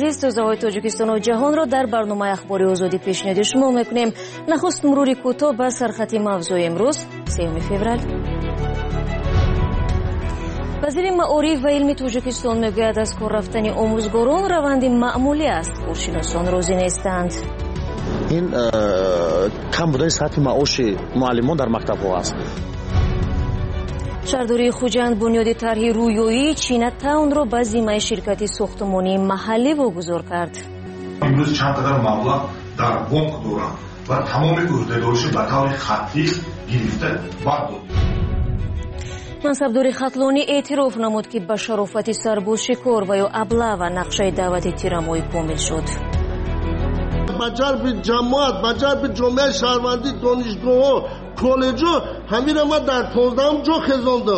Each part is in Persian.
азиз, тозаҳои Тоҷикистону ҷаҳонро дар барномаи ахбори озодӣ пешниҳоди шумо мекунем. Нахуст мурури кӯтоҳ ба сархати мавзӯи имрӯз 3 феврал. вазири маориф ва илми Тоҷикистон мегӯяд, аз кор рафтани омӯзгорон раванди маъмулӣ аст. куршиносон розӣ нестанд. ин кам будани сатҳи маоши муаллимон дар мактабҳо аст. шаҳрдории Хуҷанд бунёди тарҳи рӯёӣ Чинатаунро ба зиммаи ширкати сохтмонии маҳаллӣ вогузор кард. имрӯз чанд қадар маблағ дар бонк доранд ва тамоми ӯҳдадориши ба таври хаттӣ гирифта бардод. мансабдори хатлонӣ эътироф намуд, ки ба шарофати сарбозшикор ва ё аблава нақшаи даъвати тирамоҳӣ комил шуд. ба ҷалби ҷамоат, ба ҷалби ҷомеаи шаҳрвандӣ, донишгоҳҳо, коллеҷҳо ҳамира ман дар 15 ҷо хезондам.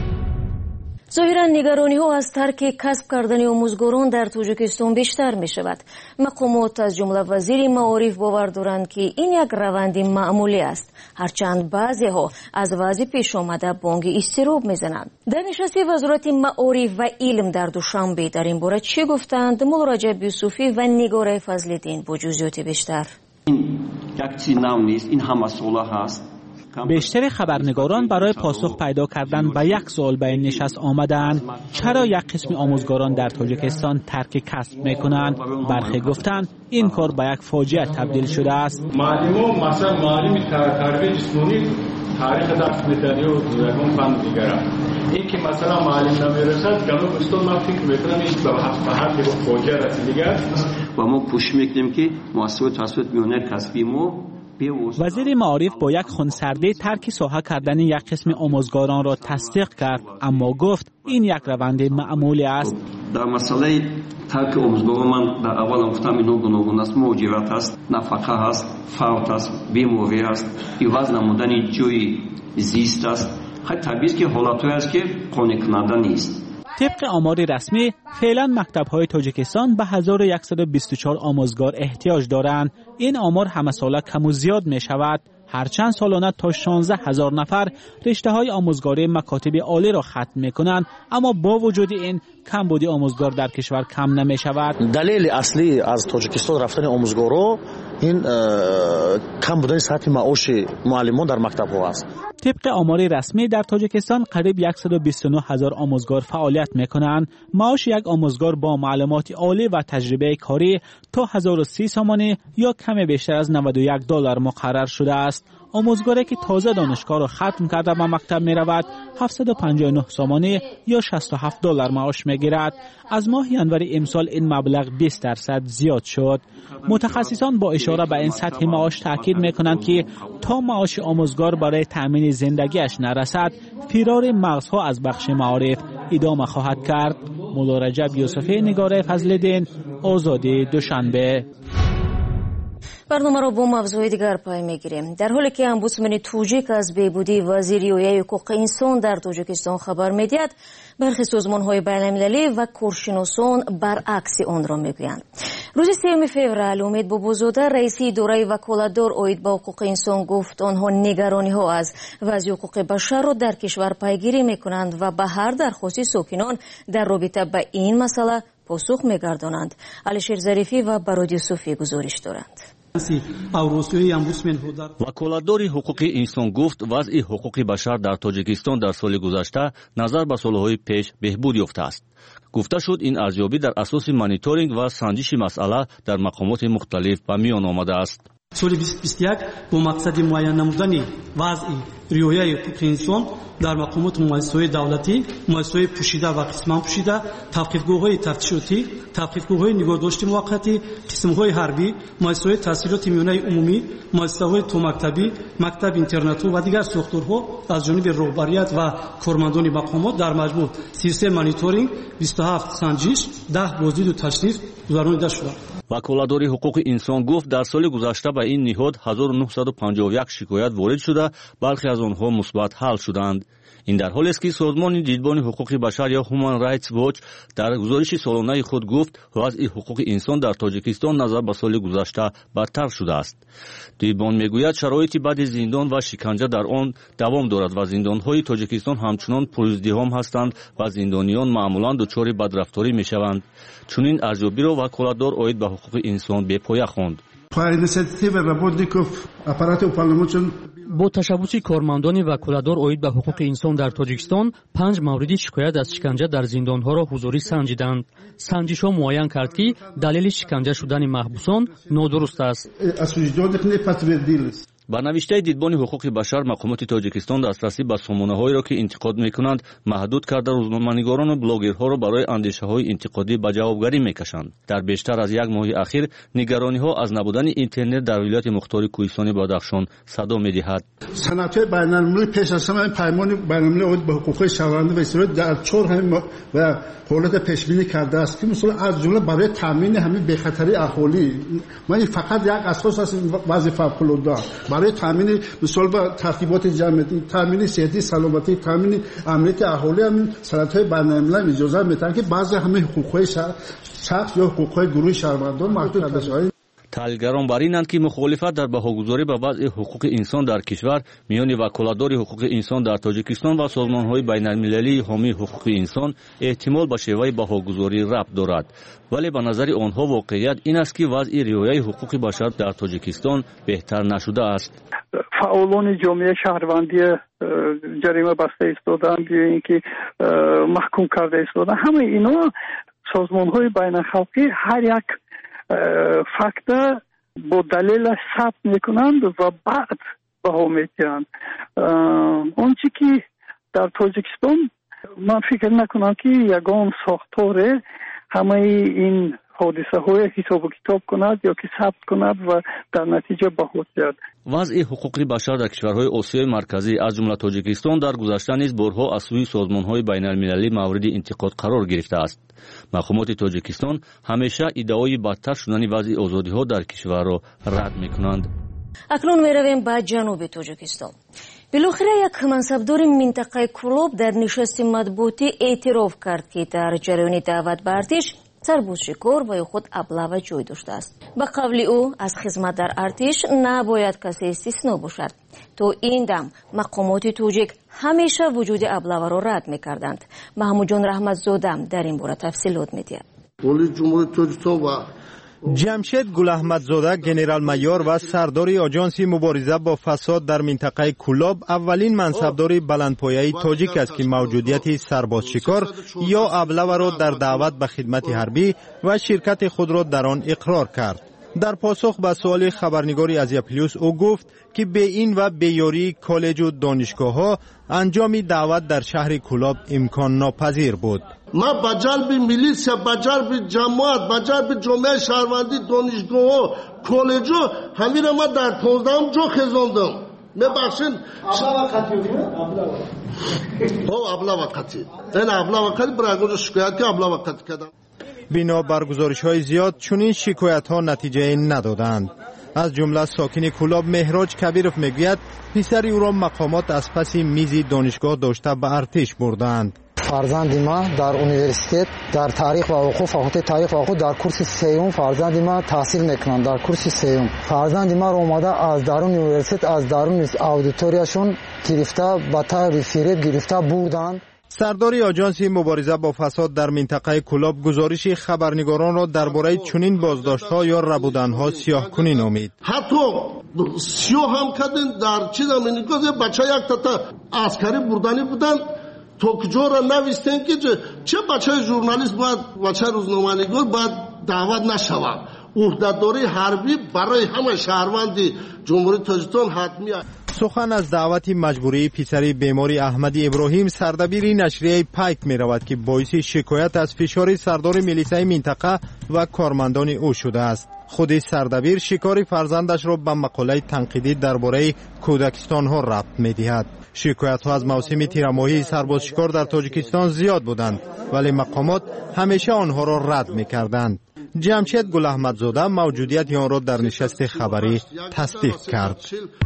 зоҳиран нигарониҳо аз тарки касб кардани омӯзгорон дар Тоҷикистон бештар мешавад. мақомот аз ҷумла вазири маориф бовар доранд, ки ин як раванди маъмулӣ аст, ҳарчанд баъзеҳо аз вазъи пешомада бонги изтироб мезананд. дар нишасти вазорати маориф ва илм дар душанбе дар ин бора чӣ гуфтанд? Муллораҷаб Юсуфӣ ва Нигораи Фазлиддин бо ҷузъиёти бештар. ин як чиз нав нест, ин ҳамасола ҳаст. بیشتر خبرنگاران برای پاسخ پیدا کردن به یک سوال به این نشست آمدند: چرا یک قسم آموزگاران در تاجیکستان ترک کسب میکنند؟ برخی گفتند این کار به یک فاجعه تبدیل شده است. معلم مثلا معلم تربیت جسمانی تاریخ درس میدهد و یکم فن دیگر. این که مثلا معلم نمیرسد، گلو استاد من فکر میکنم این به هر فاجعه رسیده است. و ما کوشش میکنیم که مؤسسه توسط میانه کسبی ما وزیر معارف با یک خونسردی ترک ساحه کردن یک قسم آموزگاران را تصدیق کرد، اما گفت این یک روند معمولی است. در مسئله ترک آموزگاران من در اول گفتم اینو گوناگون است، موجبات است، نفقه است، فوت است، بیماری است، عوض نمودن جوی زیست است. خیلی طبیعی است که حالتهایی است که قانع کننده نیست. طبق آمار رسمی فعلا مکتب‌های تاجیکستان به 1124 آموزگار احتیاج دارند. این آمار همه ساله کم و زیاد می شود، هرچند سالانه تا 16,000 نفر رشته‌های آموزگاری مکاتب عالی را ختم می‌کنند، اما با وجود این کمبود آموزگار در کشور کم نمی‌شود. دلیل اصلی از تاجیکستان رفتن آموزگارا این کم بودن سطح معاش معلمان در مکتب‌ها است. طبق آمار رسمی در تاجیکستان قریب 129,000 آموزگار فعالیت می‌کنند. معاش یک آموزگار با معلومات عالی و تجربه کاری تا 1030 سامانه یا کم بیشتر از $91 مقرر شده است. آموزگاری که تازه دانشگاه را ختم کرده به مکتب می رود 759 سامانه یا $67 معاش می گیرد. از ماه ژانویه امسال این مبلغ 20% زیاد شد. متخصصان با اشاره به این سطح معاش تاکید می کنند که تا معاش آموزگار برای تأمین زندگیش نرسد، فرار مغزها از بخش معارف ادامه خواهد کرد. مولارجب یوسفی، نگاره فضل‌الدین، آزادی، دوشنبه. барномаро бо мавзӯи дигар пай мегирем. дар ҳоле ки омбудсмани тоҷик аз беҳбудии вазири риояи ҳуқуқи инсон дар Тоҷикистон хабар медиҳад, бархи созмонҳои байналмилалӣ ва коршиносон баръакси онро мегӯянд. рӯзи 3 феврал умед бобозода, раиси идораи ваколатдор оид ба ҳуқуқи инсон гуфт онҳо нигарониҳо аз вазъи ҳуқуқи башарро дар кишвар пайгирӣ мекунанд ва ба ҳар дархости сокинон дар робита ба ин масъала посух мегардонанд. алишер зарифӣ ва барод юсуфӣ гузориш доранд. ваколатдори ҳуқуқи инсон гуфт вазъи ҳуқуқи башар дар тоҷикистон дар соли гузашта назар ба солҳои пеш беҳбуд ёфтааст. гуфта шуд ин арзёбӣ дар асоси мониторинг ва санҷиши масъала дар мақомоти мухталиф ба миён омадааст. соли 2021 бо мақсади муайян намудани вазъи риояи ҳуқуқи инсон дар мақомоти муассисаҳои давлатӣ, муассисаҳои пӯшида ва қисман пӯшида, тавқифгоҳҳои тафтишотӣ, тавқифгоҳҳои нигоҳдошти муваққатӣ, қисмҳои ҳарбӣ, муассисаҳои таҳсилоти миёнаи умумӣ, муассисаҳои томактабӣ, мактаби интернату ва дигар сохторҳо аз ҷониби роҳбарият ва кормандони мақомот дар маҷмӯъ 33 мониторинг, 27 санҷиш, 10 боздиду ташриф гузаронида шуданд. ваколатдори ҳуқуқи инсон гуфт дар соли гузашта ба به این نهاد 1951 شکایت وارد شده، برخی از آنها مثبت حل شدند. این در حالی است که سازمان دیدبان حقوق بشر یا Human Rights Watch در گزارش سالانه خود گفت وضع حقوق انسان در تاجیکستان نظر به سال گذشته بدتر شده است. دیدبان میگوید شرایط بد زندان و شکنجه در آن دوام دارد و زندانهای تاجیکستان همچنان پرازدحام هستند و زندانیان معمولا دچار بدرفتاری میشوند. چنین ارزیابی را وکالتدار عاید به حقوق انسان بپایه خواند. با تشبث کارمندان وکالتدار عاید به حقوق انسان در تاجیکستان 5 مورد شکایت از شکنجه در زندانها را حضوری سنجیدند. سنجش‌ها معین کرد که دلیل شکنجه شدن محبوسان نادرست است. با نوشته دیدبان حقوق بشر مقامات تاجیکستان دسترسی به سامانه‌هایی را که انتقاد می‌کنند محدود کرده روزنامه‌نگاران و بلاگرها را برای اندیشه‌های انتقادی به جوابگری می‌کشند. در بیشتر از یک ماه اخیر نگرانی‌ها از نبودن اینترنت در ولایت مختار کوهستانی بدخشان صدا می‌دهد. صنعت‌های بین‌المللی پیش از همه پیمان بین‌المللی عاید به حقوق شهروندان و اسرائیل در 4 و حالت پیش‌بینی کرده است که مثلا از جمله برای تامین همین بخطری اهالی ما فقط یک اساس است وظیفه فوق‌العاده برای تامین مثلا با ترتیبات جمعیتی، تامین صحتی سلامتی، تامین امنیت اهالی همین صنعت‌های بین‌المللی اجازه میدن که بعضی همه حقوق‌های شخص یا حقوق‌های گروه شهروندان محدود کرده شود. تحلیلگران بر اینند که مخالفت در بهاگذاری به وضع حقوق انسان در کشور میان وکالتدار حقوق انسان در تاجیکستان و سازمان‌های بین‌المللی حامی حقوق انسان احتمال به شیوه بهاگذاری ربط دارد، ولی به نظر آنها واقعیت این است که وضع رعایت حقوق بشر در تاجیکستان بهتر نشده است. فعالان جامعه شهروندی جریمه بسته ایستادند یا اینکه محکوم کرده ایستادند، همه اینا سازمان‌های بین‌الخلقی هر یک فاکتور با دلیل ثبت میکنند و بعد بها میگیرند. اونچه که در تاجیکستان من فکر نکنم که یگان ساختار همه این حادثه های حساب و کتاب کند یا که ثبت کند و در نتیجه بهوت گیرد. وضع حقوق بشر در کشورهای آسیای مرکزی از جمله تاجیکستان در گذشته نیز بارها از سوی سازمان‌های بین‌المللی مورد انتقاد قرار گرفته است. مقامات تاجیکستان همیشه ادعای بدتر شدن وضع آزادی‌ها در کشور را رد می‌کنند. اکنون می‌رویم به جنوب تاجیکستان. بالاخره یک منصبدار منطقه کلوب در نشست مطبوعاتی اعتراف کرد که در جریان دعوت به ارتش سربازشکار و خود ابله جای داشته است. به قول او از خدمت در ارتش نباید کسی استثنا باشد. تو این دم مقامات توجیک همیشه وجود ابله را رد می‌کردند. محمود جان رحمتزاده در این باره تفصیلات می‌دهد. پلیس جمهوری تاجیکستان و جمشید گل احمدزاده گنرال مایور و سردار آژانس مبارزه با فساد در منطقه کولاب اولین منصبدار بلندپایه تاجیک است که موجودیت سربازشکار یا ابله را در دعوت به خدمت حربی و شرکت خود را در آن اقرار کرد. در پاسخ به سوال خبرنگاری از پلیس او گفت که به این و به یاری کالج و دانشگاه‌ها انجام دعوت در شهر کولاب امکان ناپذیر بود. ما با جلب میلیسیا، با جلب جماعت، با جلب جامعه شهروندی دانشگاه کالج همین ما در 15 جا خزاندم. میبخشین ابله وقتی این ابله وقتی برای شکایت که ابله وقتی کردم. بنا بر گزارش‌های زیاد چنین شکایت‌ها نتیجه ندادند. از جمله ساکن کولاب مهراج کبیرов میگوید پسر او را مقامات از پس میز دانشگاه داشته به ارتش بردند. فرزند ما در انیورسیته در تاریخ و حقوق فاکولته تاریخ و حقوق در کورس سوم فرزند ما تحصیل میکنند. در کورس سوم فرزند ما را اومده از درون انیورسیته از درون آدیتوریاشون گرفته با طور فریب گرفته بردند. سردار آژانس مبارزه با فساد در منطقه کولاب گزارش خبرنگاران را درباره چنین بازداشت‌ها یا ربودن‌ها سیاه‌کنی نامید. حتی سیاه هم کردن در چیز میگه بچه یک تا عسکری بردنی بودن تو کجا را نوشتن که چه بچه ژورنالیست باید بچه روزنامه‌نگار باید دعوت نشود. عهدهداری حربی برای همه شهروندی جمهوری تاجیکستان حتمی است. سخن از دعوت مجبوری پسر بیماری احمد ابراهیم سردبیر نشریه پایک می رود که باعث شکایت از فشار سردار میلیسای منطقه و کارمندان او شده است. خود سردبیر شکار فرزندش را به مقاله تنقیدی درباره کودکستان ها ربط می دهد. شکایت ها از موسم تیرماهی سربازشکار در تاجیکستان زیاد بودند ولی مقامات همیشه آنها را رد می کردند. جمشید گل احمدزاده موجودیت آن را در نشست خبری تصدیق کرد.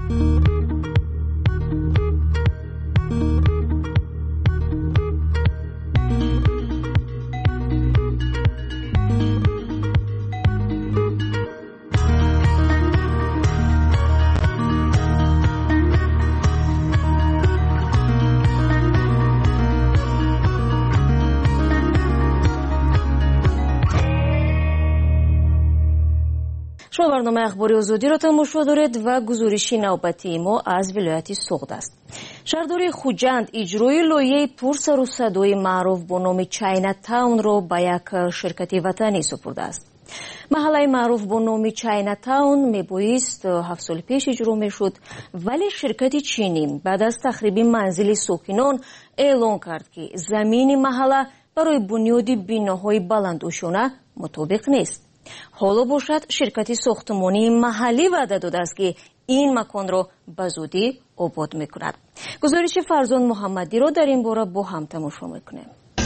شما برنامه اخباری آزادی را تماشا دارید و گزارش نوبتی ما از ولایت سوخت است. شهرداری خوجند اجرای لایحه پرسر و صدای معروف با نام چاینا تاون را به یک شرکت وطنی سپرده است. محله معروف با نام چاینا تاون میبایست 7 سال پیش اجرا میشد، ولی شرکت چینی بعد از تخریب منزل ساکنان اعلان کرد که زمین محله برای بنیاد بناهای بلندوشانه مطابق نیست. حالا باشد شرکت ساختمانی محلی وعده داده است که این مکان را به زودی آباد میکند. گزارش فرزان محمدی را در این باره با هم تماشا میکنیم.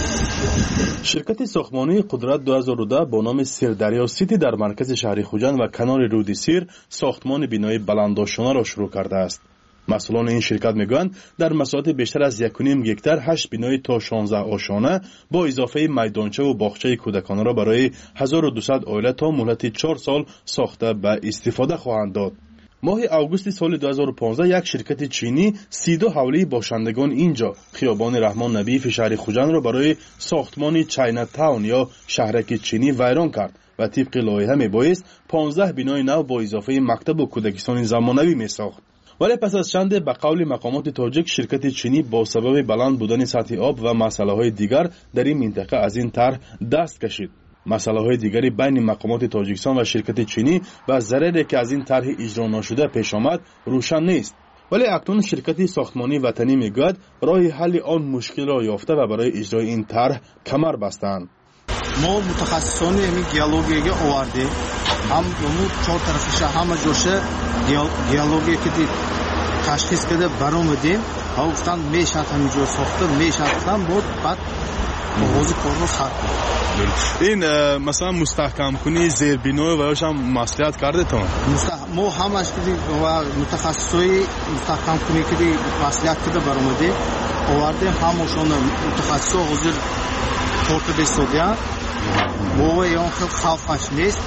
شرکت ساختمانی قدرت 2010 با نام سیردریا سیتی در مرکز شهر خوجند و کنار رود سیر ساختمان بینای بلندوشانه را شروع کرده است. مسئولان این شرکت میگویند در مساحت بیشتر از 1.5 گکتار 8 بینای تا 16 آشانه با اضافه میدانچه و باغچه کودکانه را برای 1200 عائله تا مهلت 4 سال ساخته به استفاده خواهند داد. ماه اوگوست سال 2015 یک شرکت چینی 32 حوله باشندگان اینجا خیابان رحمان نبیف شهر خوجند را برای ساختمان چاینا تاون یا شهرک چینی ویران کرد و طبق لایحه میبایست 15 بینای نو با اضافه مکتب و کودکستان زمانوی میساخت. ولی پس از چند به قول مقامات تاجیک شرکت چینی با سبب بلند بودن سطح آب و مسائل دیگر در این منطقه از این طرح دست کشید. مسائل دیگری بین مقامات تاجیکستان و شرکت چینی و ضرری که از این طرح اجرا نشده پیش آمد روشن نیست. ولی اکنون شرکت ساختمانی وطنی میگوید راه حل آن مشکل را یافته و برای اجرای این طرح کمر بستند. ما متخصصان همین گیالوگی آوردیم. هم اون 4 طرفش همه جوشه گیالوگی که تشخیص کرده برآمدیم. ها گفتن میشه همینجور ساخته میشه هم بود بعد آغاز کار رو خراب. این مثلا مستحکم کنی زیر بینای و یاش هم مسئولیت کرده تا ما همش کردیم و متخصصای مستحکم کنی که مسئولیت کرده برآمده آوردیم همشون متخصص حاضر کارت بسودیا با اون خلقش نیست.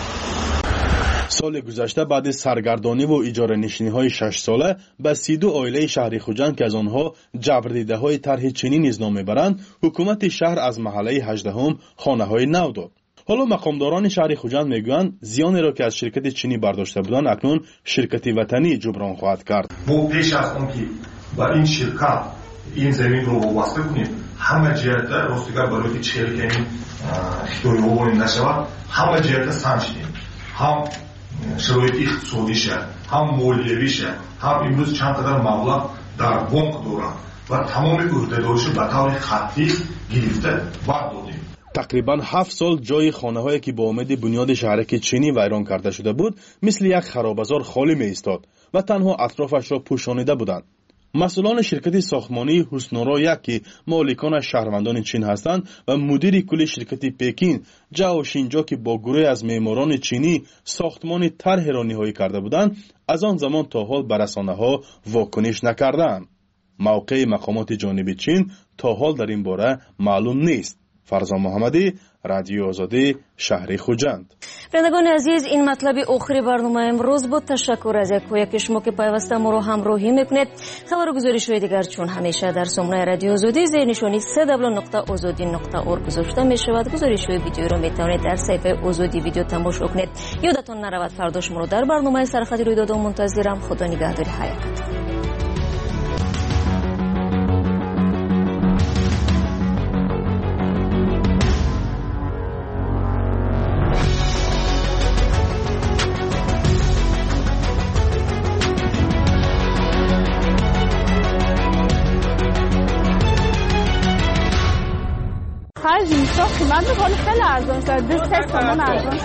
سال گذشته بعد از سرگردانی و اجاره نشینی های 6 ساله به 32 عائله شهر خوجند که از آنها جبردیده های طرح چینی نیز نام میبرند حکومت شهر از محله 18 خانه های نو داد. حالا مقامداران شهر خوجند میگویند زیانی را که از شرکت چینی برداشته بودند اکنون شرکت وطنی جبران خواهد کرد. ما پیش از اون که با این شرکت این زمین رو وابسته کنیم همه جهت راستیگر برای چهرکنی اختیاری رو نشود همه جهت سنجیدیم. هم شرایط اقتصادیشه هم مالیویشه هم امروز چند قدر مبلغ در بانک دارند و تمام عهدهداریش به طور خطی گرفته بردادیم. تقریبا 7 سال جای خانه هایی که با امید بنیاد شهرک چینی ویران کرده شده بود مثل یک خرابزار خالی می ایستاد و تنها اطرافش را پوشانیده بودند. مسئولان شرکت ساختمانی حسنورا یک که مالکان شهروندان چین هستند و مدیر کل شرکت پکین جاو شینجا که با گروه از معماران چینی ساختمان طرح را نهایی کرده بودند از آن زمان تا حال به رسانه‌ها واکنش نکردند. موقع مقامات جانب چین تا حال در این باره معلوم نیست. فرزان محمدی، رادیو آزادی، شهر خوجند. بینندگان عزیز این مطلب آخری برنامه امروز بود. تشکر از یکایک شما که پیوسته ما رو همراهی میکنید. خبر و گزارش‌های دیگر چون همیشه در سامانه رادیو آزادی زیر نشانی www.azadi.org گذاشته میشود. گزارش‌های ویدیو رو میتونید در صفحه آزادی ویدیو تماشا کنید. یادتون نرود فردا شما رو در برنامه سرخط رویداد منتظرم. خدا نگهداری حیات. هر قیمت میکنه خیلی ارزان شد 2 تومن ارزان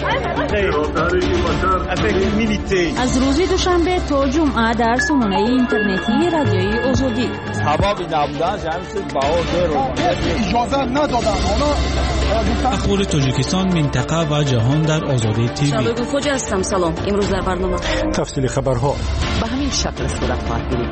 شد. از روز دوشنبه تا جمعه در سامانه اینترنتی رادیوی آزادی سببی نبودن جمعیت بهار اجازه ندادن. اخبار تاجیکستان، منطقه و جهان در آزادی تیوی. شباب خوج هستم. سلام. امروز در برنامه تفصیل خبرها به همین شکل صورت خواهد گرفت.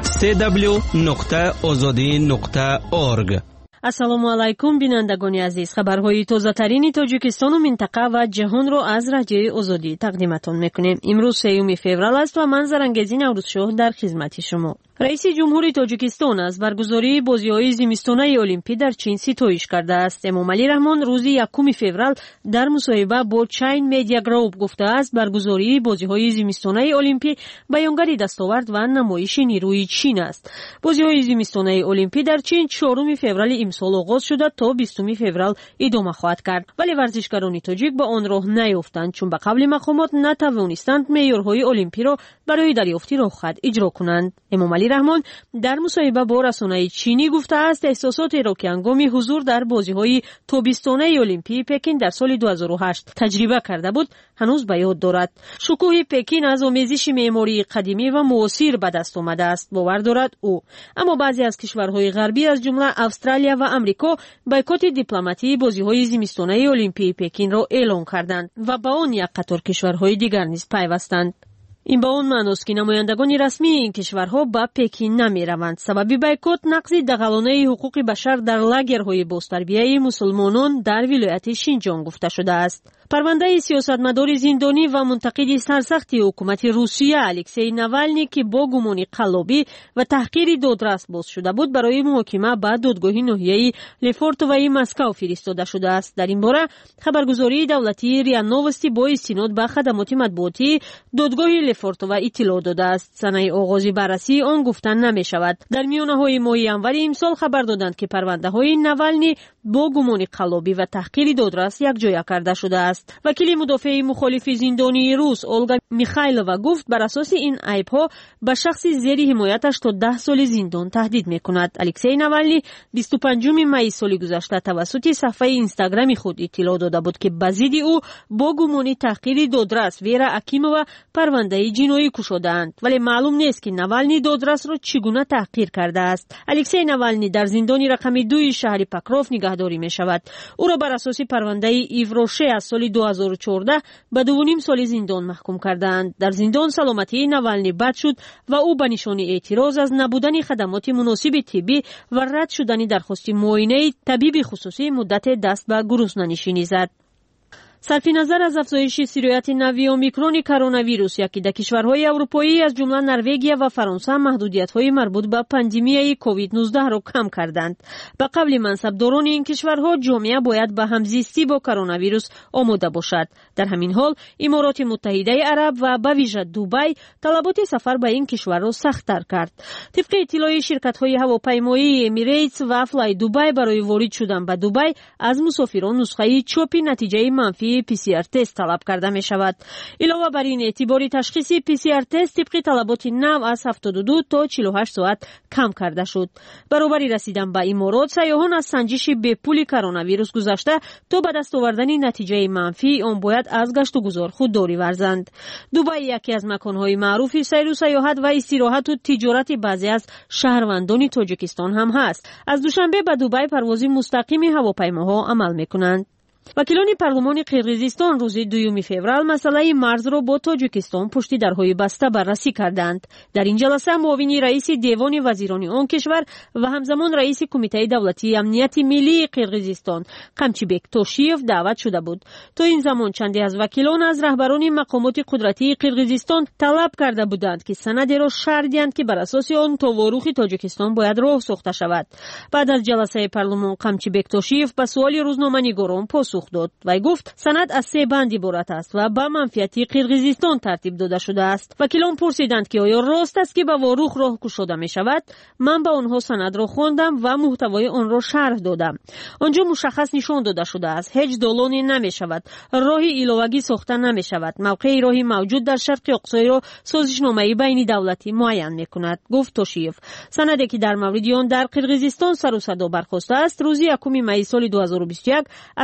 www.azadi.org. السلام علیکم بینندگان عزیز. خبرهای تازه‌ترین تاجیکستان و منطقه و جهان را از رادیوی آزادی تقدیمتان میکنیم. امروز 3 فوریه است و من زرنگزی نوروزشاه در خدمت شما. رئیس جمهوری تاجیکستان از برگزاری بازی‌های زمستانه المپی در چین ستایش کرده است. امامعلی رحمان روز 1 فوریه در مصاحبه با چین مدیا گروپ گفته است برگزاری بازی‌های زمستانه المپی بیانگر دستاورد و نمایش نیروی چین است. بازی‌های زمستانه المپی در چین 4 فوریه امسال آغاز شده تا 20 فوریه ادامه خواهد کرد، ولی ورزشکاران تاجیک به آن راه نیافتند چون به قبل مقامات نتوانستند معیارهای المپی را برای دریافت رخصت اجرا کنند. امامعلی رحمان در مصاحبه با رسانه چینی گفته است احساساتی را که هنگام حضور در بازی‌های تابستانه المپی پکین در سال 2008 تجربه کرده بود هنوز به یاد دارد. شکوه پکین از آمیزش معماری قدیمی و معاصر به دست آمده است، باور دارد او. اما بعضی از کشورهای غربی از جمله استرالیا و آمریکا بایکوت دیپلماتی بازی‌های زمستانه المپی پکین را اعلام کردند و با آن یک قطار کشورهای دیگر نیز پیوستند. این با اون معنی است که نمایندگان رسمی این کشورها به پکین نمی‌روند. سبب بایکوت نقض دغلانه حقوق بشر در لاگرهای بازتربیه مسلمانان در ولایت شینجیانگ گفته شده است. پرونده سیاستمدار زندانی و منتقد سرسخت حکومت روسیه الکسی ناوالنی که با گمان قلابی و تحقیر دادرس باز شده بود برای محاکمه به دادگاه ناحیه لفورتوای مسکو فرستاده شده است. در این باره خبرگزاری دولتی ریا نووستی با استناد به خدمات مطبوعاتی دادگاه لفورتووا اطلاع داده است. سنه آغاز بررسی آن گفتن نمی شود. در میانه‌های ماه ژانویه امسال خبر دادند که پرونده های ناوالنی با گمان قلابی و تحقیر دادرس یکجا کرده شده است. وکیل مدافع مخالف زندانی روس اولگا میخایلووا گفت بر اساس این عیب‌ها به شخصی زیر حمایتش تا 10 سال زندان تهدید می‌کند. الکسی ناوالنی 25 می سال گذشته توسط صفحه اینستاگرامی خود اطلاع داده بود که به ضد او با گمان تحقیر دادرس ویرا اکیمووا پرونده جنایی گشوده‌اند، ولی معلوم نیست که ناوالنی دادرس را چگونه تحقیر کرده است. الکسی ناوالنی در زندان رقم 2 شهر پاکروف نگهداری می‌شود. او را بر اساس پرونده ایوروشه از سال 2014 به 2.5 سال زندان محکوم کردند. در زندان سلامتی ناوالنی بد شد و او به نشان اعتراض از نبودن خدمات مناسب طبی و رد شدن درخواست معاینه طبیب خصوصی مدت دست به گرسنه‌نشینی زد. صرف نظر از افزایش سرایت نوی اومیکرون کرونا ویروس یکی در کشورهای اروپایی از جمله نروژ و فرانسه محدودیت‌های مربوط به پاندمی کووید 19 را کم کردند. به قبل منصبداران این کشورها جامعه باید به همزیستی با کرونا ویروس آماده باشد. در همین حال امارات متحده عرب و به ویژه دبی طلبات سفر به این کشور را سخت‌تر کرد. طبق اطلاع شرکت‌های هواپیمایی امیریتس و فلای دبی برای وارد شدن به دبی از مسافران نسخه چاپی نتیجه منفی PCR تست طلب کرده می شود. علاوه بر این اعتباری تشخیص PCR تست طبق طلبات نو از 72 تا 48 ساعت کم کرده شد. برابری رسیدن به امارات سیاحان از سنجش به پول کرونا ویروس گذشته تا به دست آوردن نتیجه منفی آن باید از گشت و گذار خودداری ورزند. دبی یکی از مکان‌های معروف سیر و سیاحت و استراحت و تجارت بعضی از شهروندان تاجیکستان هم هست. از دوشنبه به دبی پرواز مستقیم هواپیماها عمل می‌کنند. وکیلان پارلمان قرقیزستان روز 2 فوریه مسئله مرز را با تاجیکستان پشت درهای بسته بررسی کردند. در این جلسه معاون رئیس دیوان وزیران آن کشور و همزمان رئیس کمیته دولتی امنیت ملی قرقیزستان قمچیبک توشیف دعوت شده بود. تا این زمان چندی از وکیلان از رهبران مقامات قدرتی قرقیزستان طلب کرده بودند که سندی را شرح دهند که بر اساس آن تاواروخ تاجیکستان باید راه ساخته شود. بعد از جلسه پارلمان قمچیبک توشیف به سوال روزنامه‌نگاران پاسخ داد و گفت سند از 3 بند عبارت است و به منفعت قرقیزستان ترتیب داده شده است. وکیلان پرسیدند که آیا راست است که به واروخ راه گشوده می شود؟ من به آنها سند را خواندم و محتوای آن را شرح دادم. آنجا مشخص نشان داده شده است هیچ دالانی نمی شود، راهی علاوه‌ای ساخته نمی شود. موقع راهی موجود در شرق اقصی را سازشنامه بین دولتی معین می کند، گفت توشیف. سندی که در مورد آن در قرقیزستان سر و صدا برخاسته است روز 1 می سال 2021 از سوی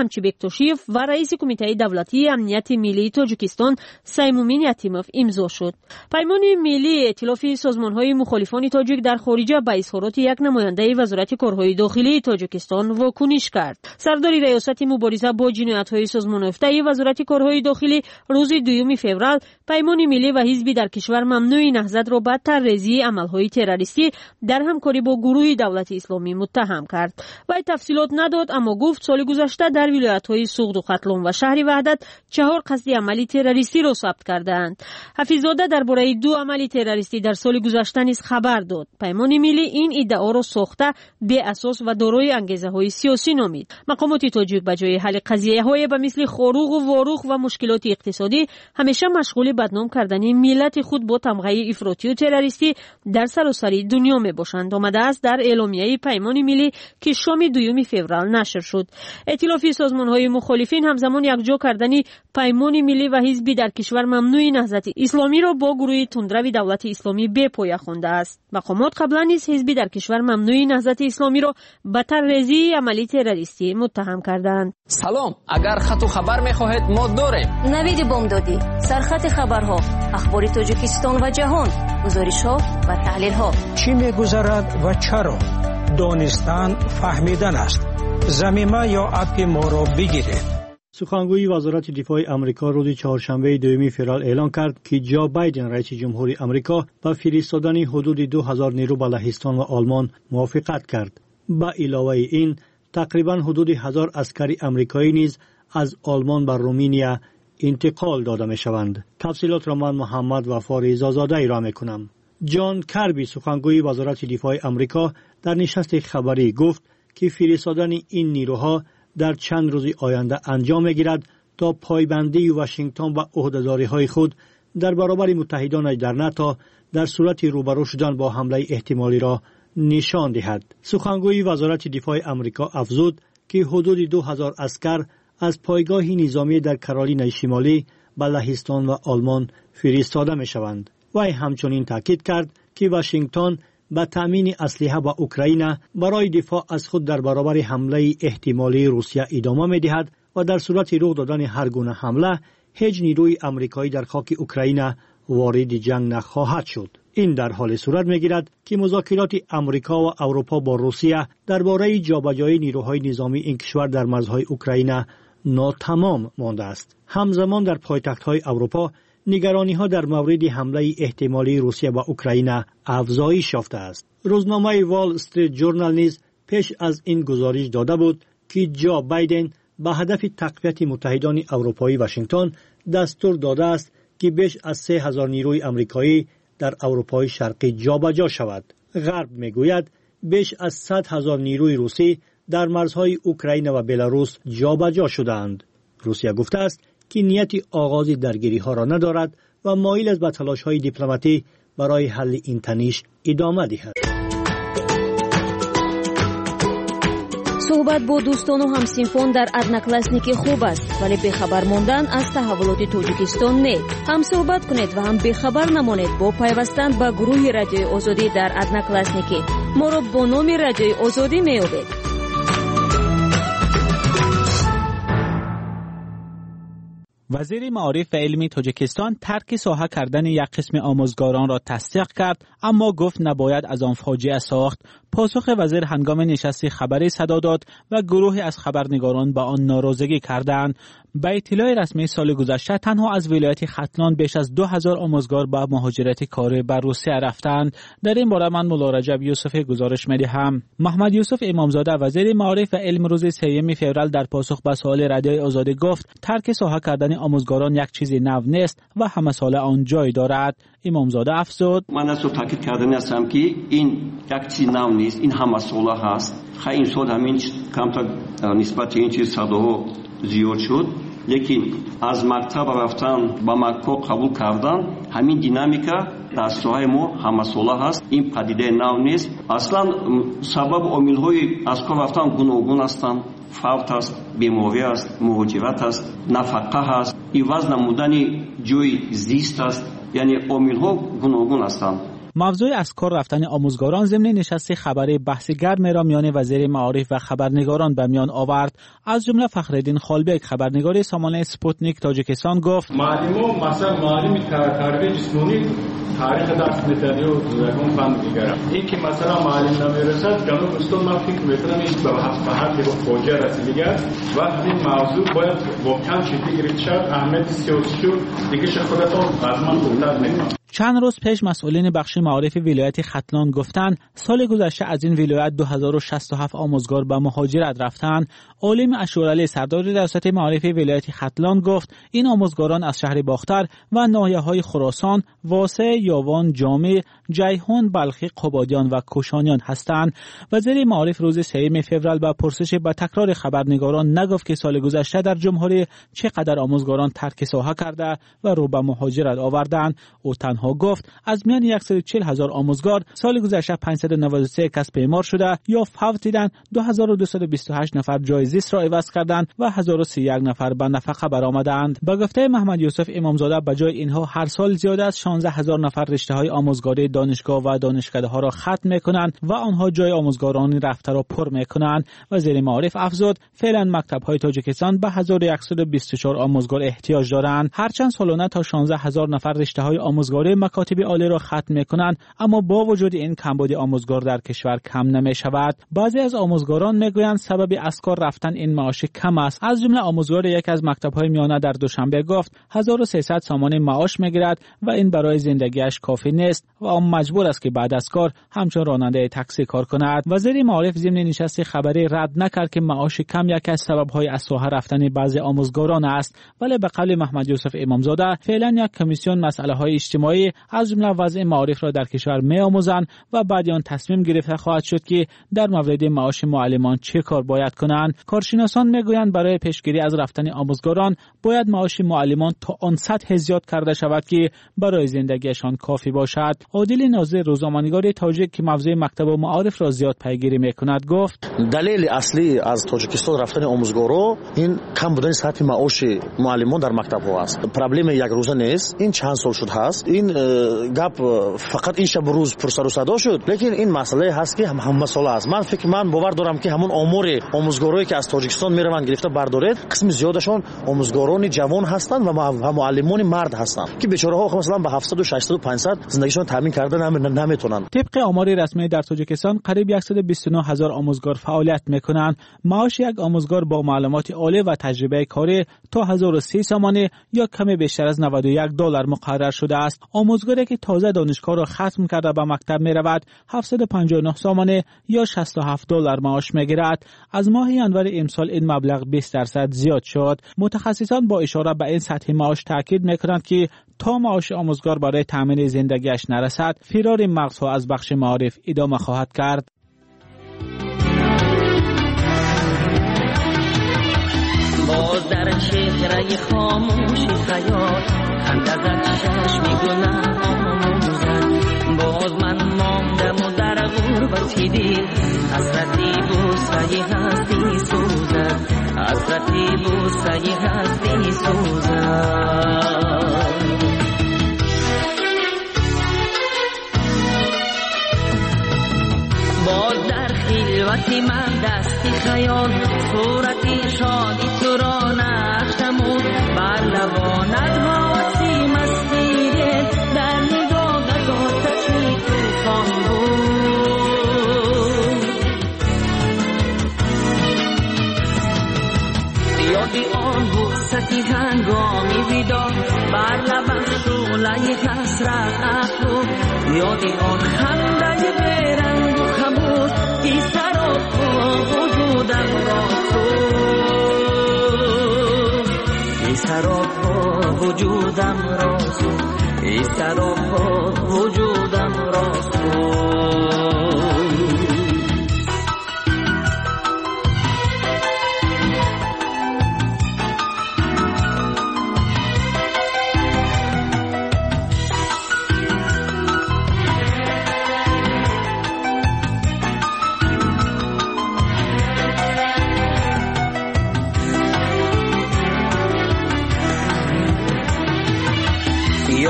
ҳамчи бектошиев ва раиси кумитаи давлатии амнияти миллии тоҷикистон саймумин ятимов имзо шуд. паймони миллии эътилофи созмонҳои мухолифони тоҷик дар хориҷа ба изҳороти як намояндаи вазорати корҳои дохилии тоҷикистон вокуниш кард. сардори раёсати мубориза бо ҷиноятҳои созмонофтаи вазорати корҳои дохилӣ рӯзи 2 феврал паймони миллӣ ва ҳизби дар кишвар мамнӯи наҳзатро ба таррезии амалҳои террористӣ дар ҳамкорӣ бо гурӯҳи давлати исломӣ муттаҳам кард. вай тафсилот надод, аммо гуфт соли гузашта дар вилоятҳои суғду хатлон ва шаҳри ваҳдат 4 қасди амали террористиро сабт кардаанд. ҳафизода дар бораи 2 амали террористӣ дар соли гузашта низ хабар дод. паймони миллӣ ин иддаоро сохта, беасос ва дорои ангезаҳои сиёсӣ номид. мақомоти тоҷик ба ҷои ҳалли қазияҳое ба мисли хоруғу ворӯх ва мушкилоти иқтисодӣ ҳамеша машғули бадном кардани миллати худ бо тамғаи ифротию террористӣ дар саросари дунё мебошанд, омадааст дар эъломияи паймони миллӣ ки шоми 2 феврал нашр шуд. эътилофи созмонҳои мухолифин ҳамзамон якҷо кардани паймони миллӣ ва ҳизби дар кишвар мамнӯи наҳзати исломиро бо гурӯҳи тундрави давлати исломӣ бепоя хондааст. мақомот қаблан низ ҳизби дар кишвар мамнӯи наҳзати исломиро ба таррезии амали террористӣ муттаҳам карданд. салом, агар хату хабар мехоҳед мо дорем. навиди бомдодӣ, сархати хабарҳо, ахбори тоҷикистон ва ҷаҳон, гузоришҳо ва таҳлилҳо. чӣ мегузарад ва чаро? донистан фаҳмидан аст. замима ё апи моро бигиред. сухангӯи вазорати дифои амрико рӯзи чҳоршанбеи 2 феврал эълон кард ки ҷо байден раиси ҷумҳури амрико ба фиристодани ҳудуди 2000 нерӯ ба лаҳистон ва олмон мувофиқат кард. ба иловаи ин тақрибан ҳудуди 1000 аскари амрикоӣ низ аз олмон ба руминия интиқол дода мешаванд. тафсилотро ман муҳаммад Вафори Зозода ироа мекунам. ҷон карби сухангӯи вазорати дифои амрико дар нишасти хабарӣ гуфт ки фиристодани ин нерӯҳо дар чанд рӯзи оянда анҷом мегирад то пойбандии Вашингтон ба ӯҳдадориҳои худ дар баробари муттаҳидонаш дар НАТО дар сурати рӯбарӯ шудан бо ҳамлаи эҳтимолиро нишон диҳад. сухангӯи вазорати дифои амрико афзуд ки ҳудуди 2000 аскар аз пойгоҳи низомӣ дар Каролинаи Шимолӣ ба лаҳистон ва олмон фиристода мешаванд. вай ҳамчунин таъкид кард ки Вашингтон ба таъмини аслиҳа ба Украина барои дифоъ аз худ дар баробари ҳамлаи эҳтимолии Русия идома медиҳад ва дар сурати рух додани ҳар гуна ҳамла ҳеҷ нерӯи амрикоӣ дар хоки Украина вориди ҷанг нахоҳад шуд. ин дар ҳоле сурат мегирад ки музокироти амрико ва аврупо бо Русия дар бораи ҷобаҷоии нерӯҳои низомии ин кишвар дар марзҳои Украина нотамом мондааст. ҳамзамон дар пойтахтҳои аврупо нигарониҳо дар мавриди ҳамлаи эҳтимолии Русия ба Украина афзоиш ёфтааст. рӯзномаи Wall Street Journal низ пеш аз ин гузориш дода буд ки ҷо байден ба ҳадафи тақвияти муттаҳидони аврупоӣ Вашингтон дастур додааст ки беш аз 3000 нерӯи амрикоӣ дар аврупои шарқӣ ҷобаҷо шавад. ғарб мегӯяд беш аз 100 000 нерӯи русӣ дар марзҳои Украина ва Беларус ҷобаҷо шудаанд. русия гуфтааст ки нияти оғози даргириҳоро надорад ва моил аст ба талошҳои дипломатӣ барои ҳалли ин таниш идома диҳад. суҳбат бо дӯстону ҳамсинфон дар одноклассники хуб аст, вале бехабар мондан аз таҳаввулоти Тоҷикистон не. ҳам суҳбат кунед ва ҳам бехабар намонед бо пайвастан ба гурӯҳи Радиои Озодӣ дар одноклассники. моро бо номи Радиои Озодӣ меёбед. وزیر معارف و علمی تاجیکستان ترک ساحه کردن یک قسم آموزگاران را تصدیق کرد، اما گفت نباید از آن فاجعه ساخت. پاسخ وزیر هنگام نشست خبری صدا داد و گروهی از خبرنگاران با آن ناراضگی کردند. به اطلاع رسمی سال گذشته تنها از ولایت ختلان بیش از 2000 آموزگار با مهاجرت کاری بر روسیه رفتند. در این باره من مولا رجب یوسف گزارش می‌دهم. محمد یوسف امامزاده وزیر معارف و علم روز 3 فوریه در پاسخ به سوال رادیوی آزادی گفت ترک ساحه کردن آموزگاران یک چیز نو نیست و همه ساله آن جای دارد. امامزاده افزود: من از تاکید کردن هستم که این یک چیز نو نیست، این همه ساله هست. خیلی این سال همین کمتر نسبت این چیز صداها زیاد شد، لیکن از مکتب رفتن با مکتب قبول کردن همین دینامیکا در ساحه ما همه ساله هست. این پدیده نو نیست. اصلا سبب عامل‌های از کار رفتن گوناگون هستند. فوت است، بیماری است، مهاجرت است، نفقه است، عوض نمودن جای زیست است. یعنی عامل‌ها گوناگون هستند. موضوع از کار رفتن آموزگاران ضمن نشست خبری بحث گرم را میان وزیر معارف و خبرنگاران به میان آورد. از جمله فخرالدین خالبک خبرنگار سامانه سپوتنیک تاجیکستان گفت معلم مثلا معلم تربیت جسمانی تاریخ درس می‌دهد و دوم فن دیگر. این که مثلا معلم نمیرسد جنوب استان من فکر می‌کنم این به حد فوجا رسیده است و این موضوع باید واقعا جدی گرفته شود. اهمیت سیاسی دیگه خودتون از من گفتن نمی‌کنم. چند روز پیش مسئولین بخش معارف ولایت ختلان گفتند سال گذشته از این ولایت 2067 آموزگار به مهاجرت رفتند. عالم اشورعلی سردار ریاست معارف ولایت ختلان گفت این آموزگاران از شهر باختر و ناحیه‌های خراسان، واسع، یاوان، جامع، جیهون، بلخی، قبادیان و کوشانیان هستند. وزیر معارف روز 3 فوریه به پرسش به تکرار خبرنگاران نگفت که سال گذشته در جمهوری چقدر آموزگاران ترک ساحه کرده و رو به مهاجرت آوردند. او تنها گفت از میان 140,000 آموزگار سال گذشته 593 کس پیمار شده یا فوت دیدند، 2228 نفر جای زیست را عوض کردند و 1031 نفر به نفقه برآمدند. به گفته محمد یوسف امامزاده به جای اینها هر سال زیاده از 16,000 نفر رشته‌های آموزگاری دانشگاه و دانشکده‌ها را ختم می‌کنند و آنها جای آموزگاران رفته را پر می‌کنند. وزیر معارف افزود فعلا مکتب‌های تاجیکستان به 1124 آموزگار احتیاج دارند. هرچند سالانه تا 16,000 نفر رشته‌های آموزگاری مکاتب عالی را ختم می‌کنند، اما با وجود این کمبود آموزگار در کشور کم نمی‌شود. بعضی از آموزگاران می‌گویند سبب از کار رفتن این معاش کم است. از جمله آموزگار یک از مکتب‌های میانه در دوشنبه گفت 1300 سامان معاش می‌گیرد و این برای زندگیش کافی نیست و آن مجبور است که بعد از کار همچون راننده تاکسی کار کند. وزیر معارف ضمن نشست خبری رد نکرد که معاش کم یکی از سبب‌های از ساحه رفتن بعضی آموزگاران است، ولی به قول محمد یوسف امامزاده فعلا یک کمیسیون مسائل اجتماعی از جمله وضع معارف را در کشور می‌آموزند و بعد آن تصمیم گرفته خواهد شد که در مورد معاش معلمان چه کار باید کنند. کارشناسان میگویند برای پیشگیری از رفتن آموزگاران باید معاش معلمان تا آن سطح زیاد کرده شود که برای زندگیشان کافی باشد. عادل ناظر روزنامه‌نگار تاجیک که موضوع مکتب و معارف را زیاد پیگیری می‌کند گفت دلیل اصلی از تاجیکستان رفتن آموزگارا این کم بودن سطح معاش معلمان در مکتب‌ها است. پرابلم یک روزه نیست، این چند سال شده است. این گپ فقط این شب روز پر سر و صدا شد، لیکن این مسئله هست که هم مسئله است. من باور دارم که همون آمار آموزگارایی که از تاجیکستان میروند گرفته بردارید قسم زیادشون آموزگاران جوان هستند و معلمان مرد هستند که بیچاره‌ها مثلا به 700 و 600 و 500 زندگیشون تامین کرده نمیتونن. طبق آمار رسمی در تاجیکستان قریب 129,000 آموزگار فعالیت میکنند. معاش یک آموزگار با معلومات عالی و تجربه کاری تا 1030 سامانه یا کمی بیشتر از $91 مقرر شده است. آموزگاری که تازه دانشگاه را ختم کرده به مکتب می رود 759 سامانه یا $67 معاش می گیرد. از ماه ینور امسال این مبلغ 20% زیاد شد. متخصصان با اشاره به این سطح معاش تاکید می کنند که تا معاش آموزگار برای تامین زندگیش نرسد فرار مغزها از بخش معارف ادامه خواهد کرد. باز در چهره خاموشی خیال خنده چشمی گناه آموزد. باز من ماندم و در غربتی دل حسرتی بوسه هستی سوزد، حسرتی بوسه هستی سوزد. باز در خلوتی من دستی خیال صورتی شادی تو را نقش نمود، بر لبانت حواسی مستی در نگاهت آتشی طوفان بود. یادی آن بوستی هنگامی بیدار بر لبم شعله حسرت افروخت، یادی آن خنده بیرنگ و خموش ای سراپا وجودم را سوخت، ای سراپا وجودم را سوخت، ای سراپا وجودم را سوخت.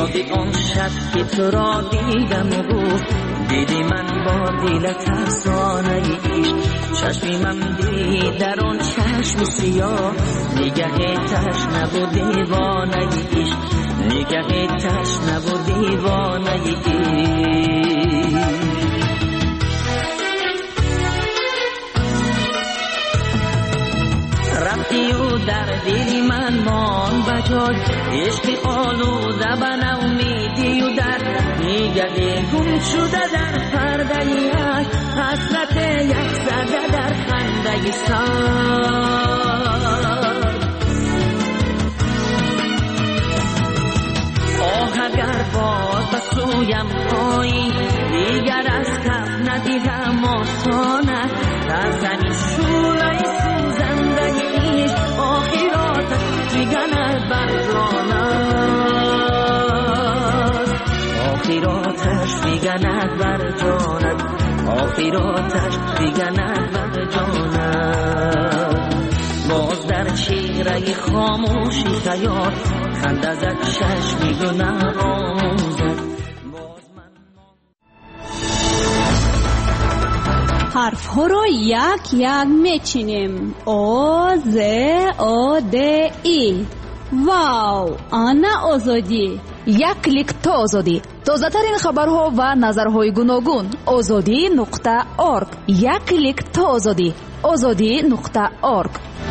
یادی آن شب که تو را دیدم و گفت دیدی من با دیلت افسانه عشق چشمی من دید در آن چشم سیاه نگه تشنه و دیوانه عشق نگه تشنه و دیوانه عشق رفتی و در دل من مان بجای عشق آلوده به نومیدی و در نگه گم شده در پرده یش حسرت یک زده در خنده سر آه اگر باز به سویم آیی دیگر از کف ندیدم آسانه در زمین شوله سوزنده عشق آخراتش میگند بر جانت آخراتش میگند بر جانت آخراتش میگند بر جانت باز در چهره خاموشی خیال خنده زد چشمی گناه آموزد حرف ها رو یک یک میچینیم او ز او د ای واو آنا آزادی یک کلیک تا آزادی تازه‌ترین خبرها و نظرهای گوناگون azadi.org یک کلیک تا آزادی azadi.org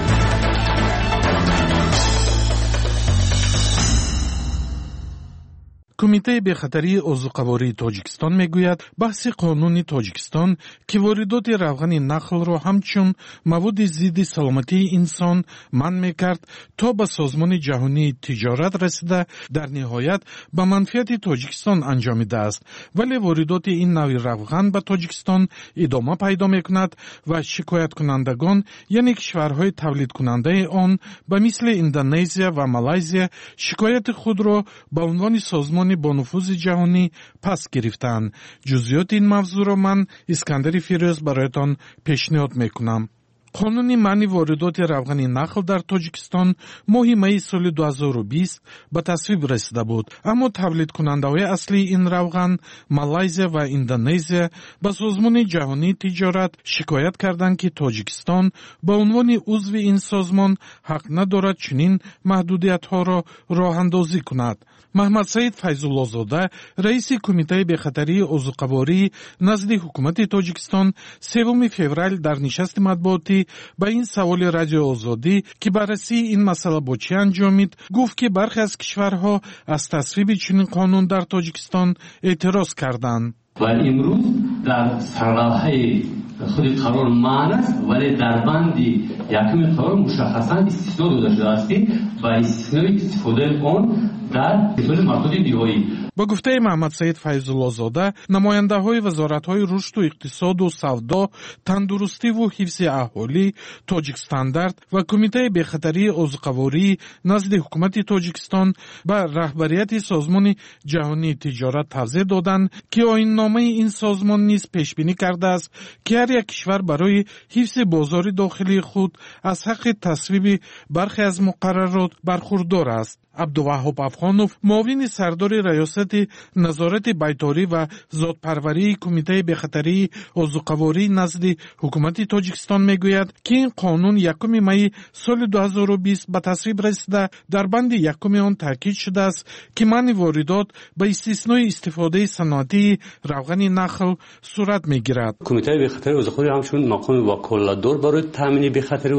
کمیته بخطری عضوقواری تاجیکستان میگوید بحث قانون تاجیکستان که واردات روغن نخل را همچون مواد ضد سلامتی انسان منع میکرد تا به سازمان جهانی تجارت رسیده در نهایت به منفعت تاجیکستان انجامیده است ولی واردات این نوع روغن به تاجیکستان ادامه پیدا میکند و شکایت کنندگان یعنی کشورهای تولید کننده آن به مثل اندونزیا و مالایزیا شکایت خود را به عنوان سازمان با نفوذ جهانی پس گرفتند. جزئیات این موضوع را من اسکندر فیروز برایتان پیشنهاد میکنم. قانون منع واردات روغن نخل در تاجیکستان ماه می سال 2020 به تصویب رسیده بود اما تولید کننده های اصلی این روغن مالایزیا و اندونزیا به سازمان جهانی تجارت شکایت کردند که تاجیکستان به عنوان عضو این سازمان حق ندارد چنین محدودیت ها را راه اندازی کند. محمد سعید فیض‌الله زاده رئیس کمیته بخطری عضوقواری نزد حکومت تاجیکستان 3 فوریه در نشست مطبوعاتی به این سوال رادیو آزادی که بررسی این مسئله با چه انجامید گفت که برخی از کشورها از تصویب چنین قانون در تاجیکستان اعتراض کردند. و امروز در سرراهای خود قرار معنی است ولی در بند یکم قرار مشخصا استثنا داده شده است و استثنای استفاده آن در مقاصد نهایی. با گفته محمد سعید فیض‌الله زاده نماینده های وزارت های رشد و اقتصاد و سودا، تندرستی و حفظ اهالی، تاجیکستاندارد و کمیته بخطری عضوقواری نزد حکومت تاجیکستان به رهبریت سازمان جهانی تجارت توضیح دادند که آیین نامه این سازمان نیز پیش بینی کرده است که هر یک کشور برای حفظ بازار داخلی خود از حق تصویب برخی از مقررات برخوردار است. عبدالوهاب افغانوف معاون سردار ریاست نظارت بیطاری و ذات‌پروری کمیته بخطری عضوقواری نزد حکومت تاجیکستان میگوید که این قانون 1 می سال 2020 به تصویب رسیده در بند 1 آن تاکید شده است که منع واردات به استثنای استفاده صنعتی روغن نخل صورت میگیرد. کمیته بخطری عضوقواری همچون مقام وکالتدار برای تامین بخطری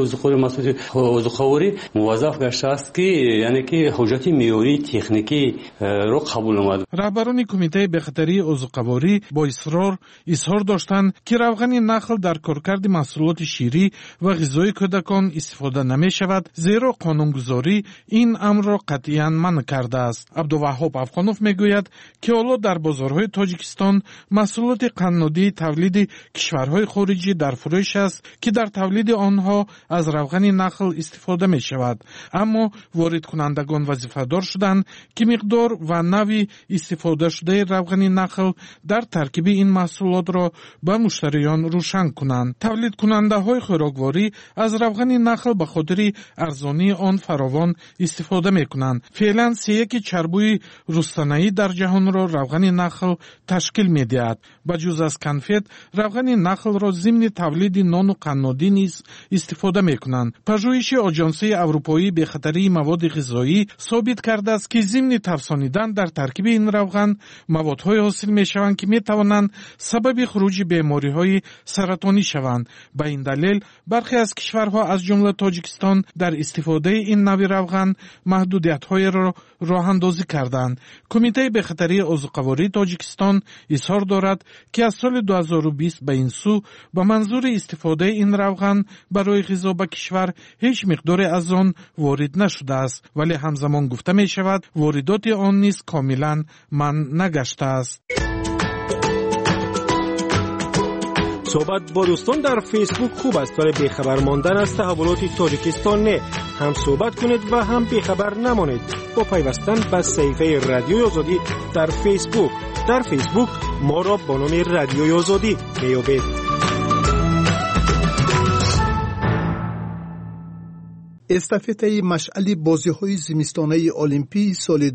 عضوقواری موظف گشته است که یعنی که حجت معیاری تکنیکی رو قبول نمود. رهبران کمیته بخطری عضوقواری با اصرار اظهار داشتند که روغن نخل در کارکرد محصولات شیری و غذای کودکان استفاده نمی شود زیرا قانونگذاری این امر را قطعاً منع کرده است. عبدالوهاب افغانوف میگوید که حالا در بازارهای تاجیکستان محصولات قنادی تولید کشورهای خارجی در فروش است که در تولید آنها از روغن نخل استفاده می شود اما وارد کنندگان و وظیفه‌دار شدند که مقدار و نوع استفاده شده روغن نخل در ترکیب این محصولات را به مشتریان روشن کنند. تولید کننده های خوراکواری از روغن نخل به خاطر ارزانی آن فراوان استفاده می کنند. فعلا 3/1 چربوی رستنایی در جهان را روغن نخل تشکیل می دهد. بجز از کنفت، روغن نخل را ضمن تولید نان و قنادی نیز استفاده می کنند. پژوهش آژانس اروپایی به خطری مواد غذایی ثابت کرده است که ضمن ترسانیدن در ترکیب این روغن موادهای حاصل می شوند که می توانند سبب خروج بیماری‌های سرطانی شوند. به این دلیل برخی از کشورها از جمله تاجیکستان در استفاده این نوع روغن محدودیت‌های را راه‌اندازی کردند. کمیته به خطری عضوقواری تاجیکستان اظهار دارد که از سال 2020 به این سو به منظور استفاده این روغن برای غذا به کشور هیچ مقدار از آن وارد نشده است، ولی همزمان گفته می شود واردات آن نیز کاملا منع نگشته است. صحبت با دوستان در فیسبوک خوب است، ولی بیخبر ماندن از تحولات تاجیکستان نه. هم صحبت کنید و هم بیخبر نمانید با پیوستن به صفحه رادیوی آزادی در فیسبوک. در فیسبوک ما را با نام رادیوی آزادی میابید. استافته مشعل بازی‌های زمستانه المپی سال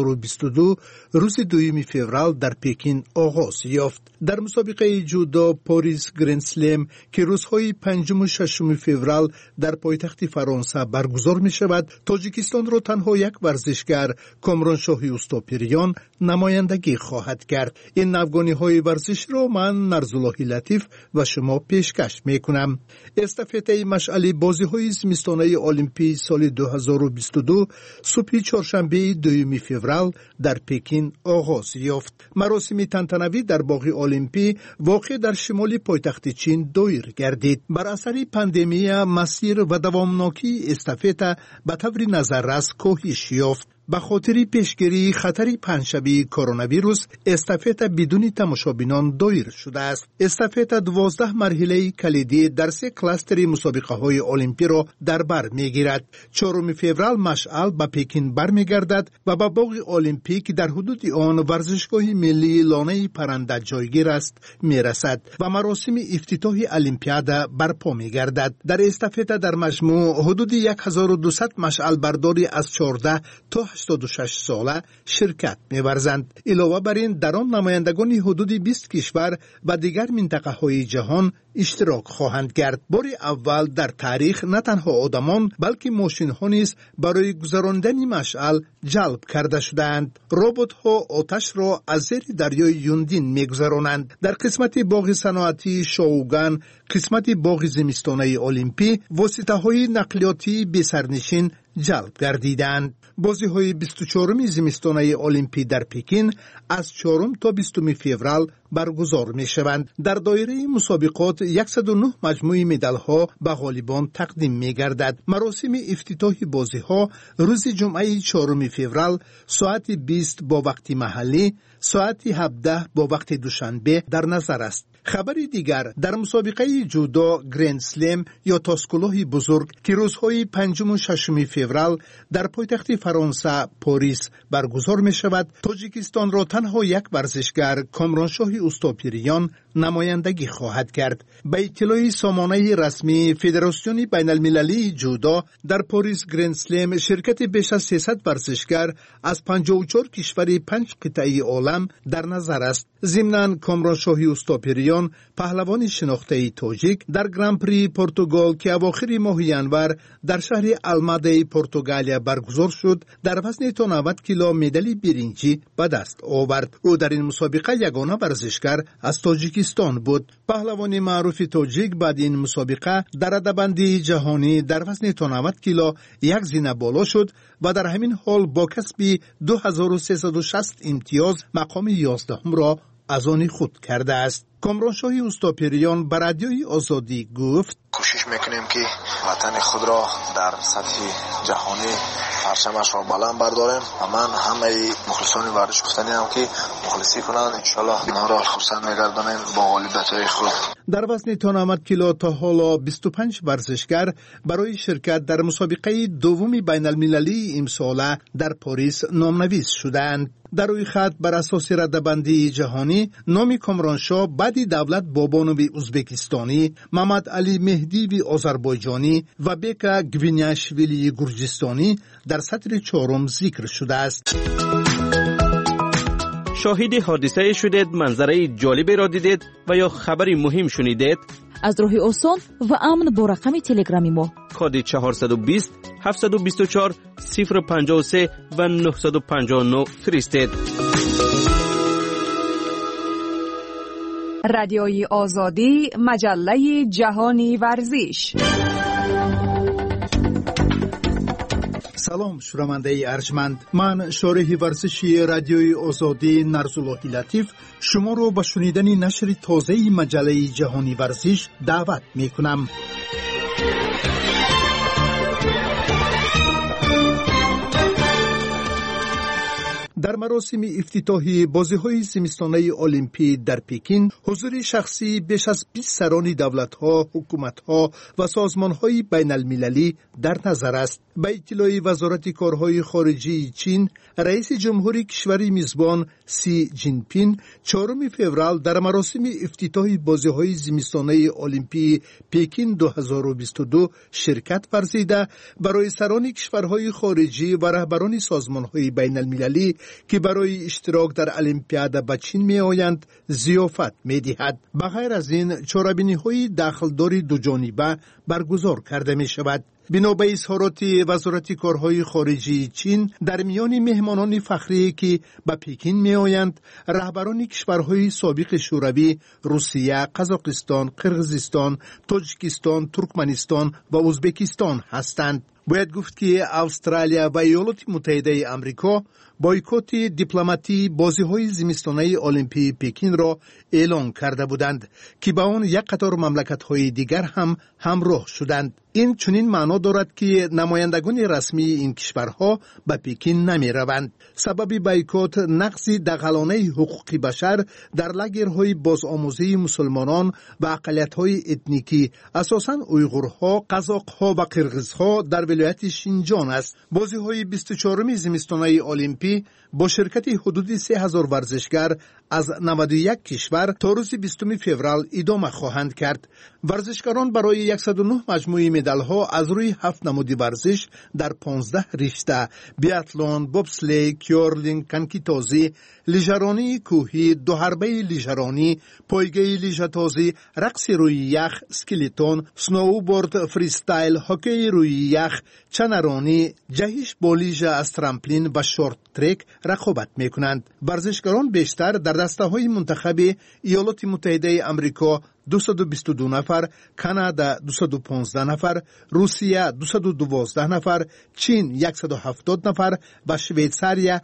2022 روز 2 فوریه در پکین آغاز یافت. در مسابقه جودو پاریس گرند سلم که روزهای 5 و 6 فوریه در پایتخت فرانسه برگزار می شود، تاجیکستان را تنها یک ورزشگر کامرانشاهی اوستاپیریان نمایندگی خواهد کرد. این نوگانی‌های ورزش را من نرزالله لطیف و شما پیشکش می کنم. استافته مشعل بازی‌های زمستانه المپی سال 2022 صبح چهارشنبه 2 فوریه در پکین آغاز یافت. مراسم تنتنوی در باغ المپی واقع در شمال پایتخت چین دایر گردید. بر اثر پاندمی مسیر و دوامناکی استافته به طور نظررس کاهش یافت. به خاطر پیشگیری خطر پنجشنبه کرونا ویروس استافته بدون تماشابینان دایر شده است. استافته 12 مرحله کلیدی در 3 کلاستر مسابقه های المپی را در بر میگیرد. 4 فوریه مشعل به پکین برمیگردد و به باغ المپیک در حدود آن ورزشگاه ملی لانه پرنده جایگیر است میرسد و مراسم افتتاح المپیاد برپا میگردد. در استافته در مجموع حدود 1200 مشعل برداری از 14 تا 86 ساله شرکت می‌ورزند. علاوه بر این در آن نمایندگان حدود 20 کشور و دیگر منطقه های جهان اشتراک خواهند کرد. بار اول در تاریخ نه تنها آدمان بلکه ماشین ها نیز برای گذراندن مشعل جلب کرده شدند. ربات ها آتش را از زیر دریای یوندین می‌گذرانند. در قسمت باغ صنعتی شاوگان، قسمت باغ زمستانه المپی، واسطه های نقلیاتی به سرنشین جلب گردیدند. بازی های 24 زمستانه المپی در پکین از 4 تا 20 فوریه برگزار می شوند. در دایره مسابقات 109 مجموعه مدال ها به غالبان تقدیم می گردد. مراسم افتتاح بازی ها روز جمعه 4 فوریه ساعت 20 با وقت محلی، ساعت 17 با وقت دوشنبه در نظر است. خبری دیگر در مسابقه جودو گرند سلم یا تاسکلوه بزرگ که روزهای 5 و 6 فوریه در پایتخت فرانسه پاریس برگزار می شود، تاجیکستان را تنها یک ورزشگر کامرانشاهی اوستاپیریان نمایندگی خواهد کرد. به اطلاع سامانه رسمی فدراسیون بین المللی جودو در پاریس گرند سلم شرکت بیش از 300 ورزشگر از 54 کشور 5 قطعه عالم در نظر است. ضمناً کامرانشاهی اوستاپیریان پهلوان شناخته تاجیک در گرند پری پرتغال که اواخر ماه ینور در شهر الماده پرتغالیا برگزار شد در وزن تا 90 کیلو مدال برنجی به دست آورد. او در این مسابقه یگانه ورزشگر از تاجیکستان بود. پهلوان معروف تاجیک بعد این مسابقه در رده‌بندی جهانی در وزن تا 90 کیلو یک زینه بالا شد و در همین حال با کسب 2360 امتیاز مقام 11 را از آن خود کرده است. کامرانشاهی اوستاپیریان به رادیوی آزادی گفت: کوشش میکنیم که وطن خود را در سطح جهانی پرچمش را بلند برداریم و من همه مخلصان ورزش گفتنی هم که مخلصی کنند، انشالله ما را خرسند میگردانیم با غالبیت خود. در وزن تانمت کیلو تا حالا 25 ورزشگر برای شرکت در مسابقه دوم بین المللی امساله در پاریس نامنویس شدند. در روی خط بر اساس رده‌بندی جهانی نام کامرانشاه بعد دولت بابانوی ازبکستانی، محمد علی مهدی وی آذربایجانی و بیکا گوینیاشویلی گرجستانی در سطر چهارم ذکر شده است. شاهد حادثه شدید، منظره جالبی را دیدید و یا خبری مهم شنیدید؟ از راه آسان و امن با رقم تلگرامی ما کد 420 724 053 و 959 فرستید. رادیوی آزادی، مجله جهانی ورزش. سلام شنونده ارجمند، من شارح ورزشی رادیوی آزادی نرزالله لطیف شما رو به شنیدن نشر تازه مجله جهانی ورزش دعوت می کنم. در مراسم افتتاحی بازی‌های زمستانه المپی در پکین حضور شخصی بیش از 20 سران دولت‌ها، حکومت‌ها و سازمان‌های بین‌المللی در نظر است. به اطلاع وزارت کارهای خارجه چین، رئیس جمهوری کشور میزبان سی جینپین 4 فوریه در مراسم افتتاحی بازی‌های زمستانه المپی پکین 2022 شرکت ورزیده برای سران کشورهای خارجی و رهبران سازمان‌های بین‌المللی که برای اشتراک در المپیاد به چین می آیند ضیافت می دهد. بغیر از این چاره‌بینی‌های داخلداری دو جانبه برگزار کرده می شود. بنا به اظهارات وزارت کارهای خارجه چین، در میان مهمانان فخری که به پکین می آیند رهبران کشورهای سابق شوروی، روسیه، قزاقستان، قرقیزستان، تاجیکستان، ترکمنستان و ازبکستان هستند. باید گفت که استرالیا و ایالات متحده آمریکا بایکوت دیپلماتی بازی‌های زمستانه المپی پکین را اعلام کرده بودند که با آن یک قطار مملکت‌های دیگر هم همراه شدند. این چنین معنا دارد که نمایندگان رسمی این کشورها به پکین نمی‌روند. سبب بایکوت نقض دغلانه حقوق بشر در لاگرهای بازآموزی مسلمانان و اقلیت‌های اتنیکی، اساساً اویغورها، قزاق‌ها و قرغیزها در ولایت شینجان است. بازی‌های 24 زمستانه المپی با شرکت حدود 3000 ورزشگر از 91 کشور تا روز 20 فوریه ادامه خواهند کرد. ورزشکاران برای 109 مجموعه مدال‌ها از روی 7 نمود ورزش در 15 رشته: بیاتلون، بوبسلی، کیورلینگ، کنکی‌تازی، لیژرانی کوهی، دو حربه لیژرانی، پایگاه لیژه‌تازی، رقص روی یخ، اسکلیتون، سنوبورد فریستایل، هاکی روی یخ، چنرانی، جهش با لیژه از ترامپلین و شورت ترک رقابت می‌کنند. ورزشکاران بیشتر در دسته‌های منتخب ایالات متحده آمریکا 222 نفر، کانادا 215 نفر، روسیه 212 نفر، چین 170 نفر و شویتزاریا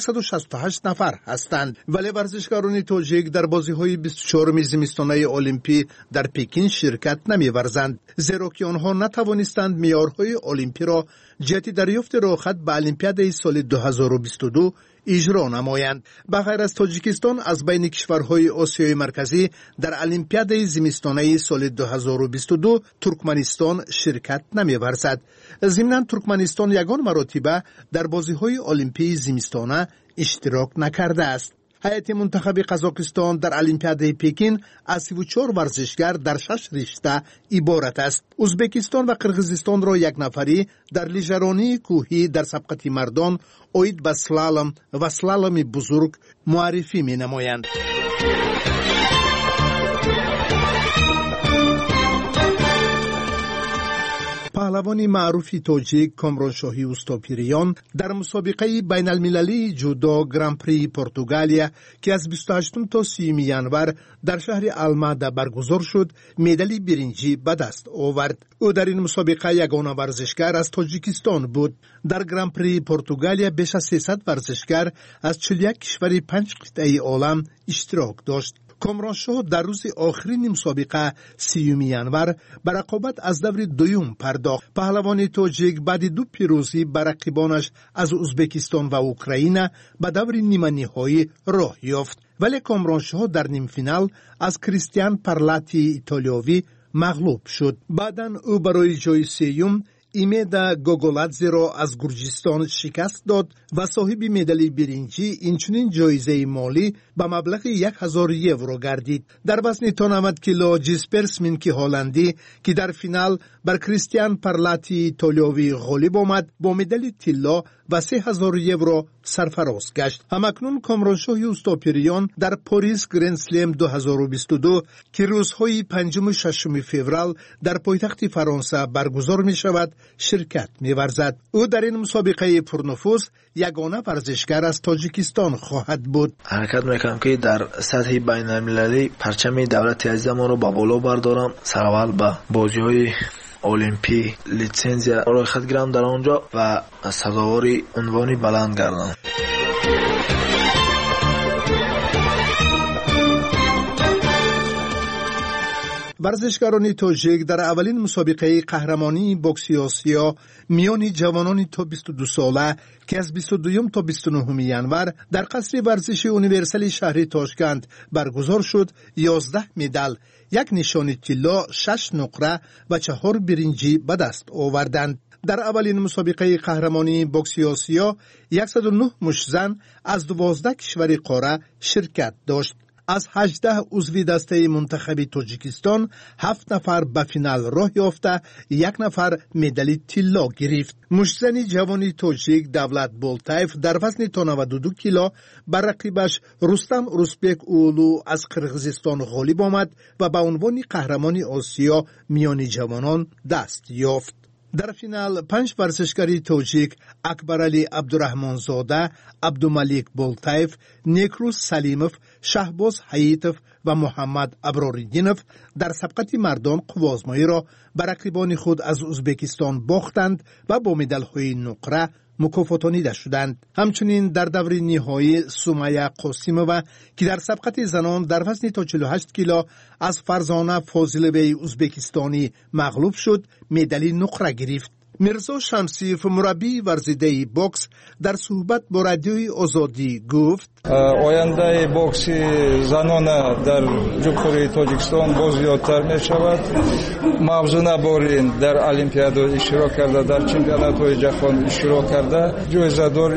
168 نفر هستند. ولی ورزشکاران تاجیک در بازی‌های 24 زمستانه المپی در پکین شرکت نمی‌ورزند، زیرا که آنها نتوانستند معیارهای المپی را جهت دریافت راهخط به المپیاد سال 2022 اجرا نمایند. بغیر از تاجیکستان از بین کشورهای آسیای مرکزی در المپیاد زمستانه سال 2022 ترکمنستان شرکت نمی‌ورزد. ضمناً ترکمنستان یگان مرتبه در بازی‌های المپی زمستانه اشتراک نکرده است. هیئت منتخب قزاقستان در المپیاد پکین از 34 ورزشگر در 6 رشته عبارت است. ازبکستان و قرقیزستان را یک نفری در لیژرانی کوهی در سبقت مردان اوید به سلالم و سلالم بزرگ معرفی می نمایند. پهلوان معروف تاجیک کامرانشاهی اوستاپیریان در مسابقه بین المللی جودو گران پری پرتغالیا که از 28 تا 30 ینور در شهر الماده برگزار شد، مدال برنجی به دست آورد. او در این مسابقه یگانه ورزشگر از تاجیکستان بود. در گران پری پرتغالیا بیش از 300 ورزشگر از 41 کشور 5 قطعه عالم اشتراک داشت. کامرانشاه در روز آخرین مسابقه 30 ینور به رقابت از دور دوم پرداخت. پهلوان تاجیک بعد 2 پیروزی بر رقیبانش از ازبکستان و اوکراین به دور نیمه نهایی راه یافت. ولی کامرانشاه در نیم فینال از کریستیان پارلاتی ایتالیایی مغلوب شد. بعداً او برای جای سوم ایمیدا گوگولادزه را از گرجستان شکست داد و صاحب مدال برنجی اینچنین جایزه مالی به مبلغ 1000 یورو گردید. در وزن 90 کیلو جیسپر سمینکی هلندی که در فینال بر کریستیان پارلاتی ایتالیایی غالب آمد با مدال طلا و 3000 یورو سرفراز گشت. همکنون کامرانشاه اوستاپیریان در پاریس گرند سلم 2022 که روزهای 5 و 6 فوریه در پایتخت فرانسه برگزار می شود شرکت می ورزد. او در این مسابقه پرنفوذ یگانه ورزشگر از تاجیکستان خواهد بود. حرکت میکنم که در سطح بین المللی پرچم دولت عزیزمان رو با بالا بردارم. سرول به بازی‌های المپی لیسانس را خود گیرم در آنجا و سزاوار عنوانی بلند گردم. ورزشکاران تاجیک در اولین مسابقه قهرمانی بوکسی آسیا میان جوانان تا 22 ساله که از 22 تا 29 ینور در قصر ورزش یونیورسال شهر تاشکند برگزار شد 11 مدال، 1 نشان طلا، 6 نقره و 4 برنجی به دست آوردند. در اولین مسابقه قهرمانی بوکسی آسیا 109 مشزن از 12 کشور قاره شرکت داشت. از 18 عضو دسته منتخب تاجیکستان 7 نفر به فینال راه یافته، 1 نفر مدال طلا گرفت. مشزن جوانی تاجیک دولت بولتایف در وزن تا 92 کیلو بر رقیبش رستم روسبک اولو از قرغیزستان غالب آمد و به عنوان قهرمان آسیا میان جوانان دست یافت. در فینال 5 ورزشکار تاجیک اکبرعلی عبدالرحمنزاده، عبدالملیک بولتایف، نیکروز سلیموف، شهباز حییتوف و محمد ابراریدینوف در سبقت مردان قوازمایی را بر رقیبان خود از ازبکستان باختند و با مدال‌های نقره مکافاتانیده شدند. همچنین در دور نهایی سمیه قاسیمووا که در سبقت زنان در وزن تا 48 کیلو از فرزانه فاضلبی ازبکستانی مغلوب شد، مدال نقره گرفت. میرزا شمسیف مربی ورزیده بوکس در صحبت با رادیوی آزادی گفت آینده بوکس زنان در جمهوری تاجیکستان باز زیادتر می شود. موضوع بارین در المپیاد اشتراک کرده، در چمپیونات های جهان اشتراک کرده، جایزه دار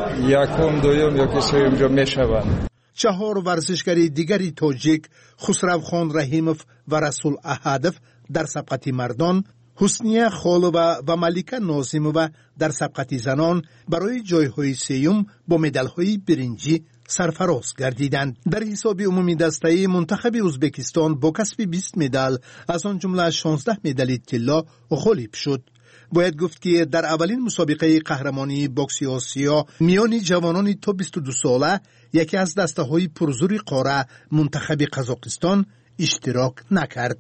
یکم، دوم یا که سوم جا می شوند. 4 ورزشکار دیگری تاجیک خسروخان رحیموف و رسول احدوف در سبقت مردان، حسنیه خالووا و ملیکه نازیمووا در سبقت زنان برای جایهای سوم با مدال‌های برنجی سرفراز گردیدند. در حساب عمومی دسته منتخب ازبکستان با کسب 20 مدال از آن جمله 16 مدال طلا غالب شد. باید گفت که در اولین مسابقه قهرمانی بوکسی آسیا میان جوانان تا 22 ساله یکی از دسته‌های پرزور قاره منتخب قزاقستان اشتراک نکرد.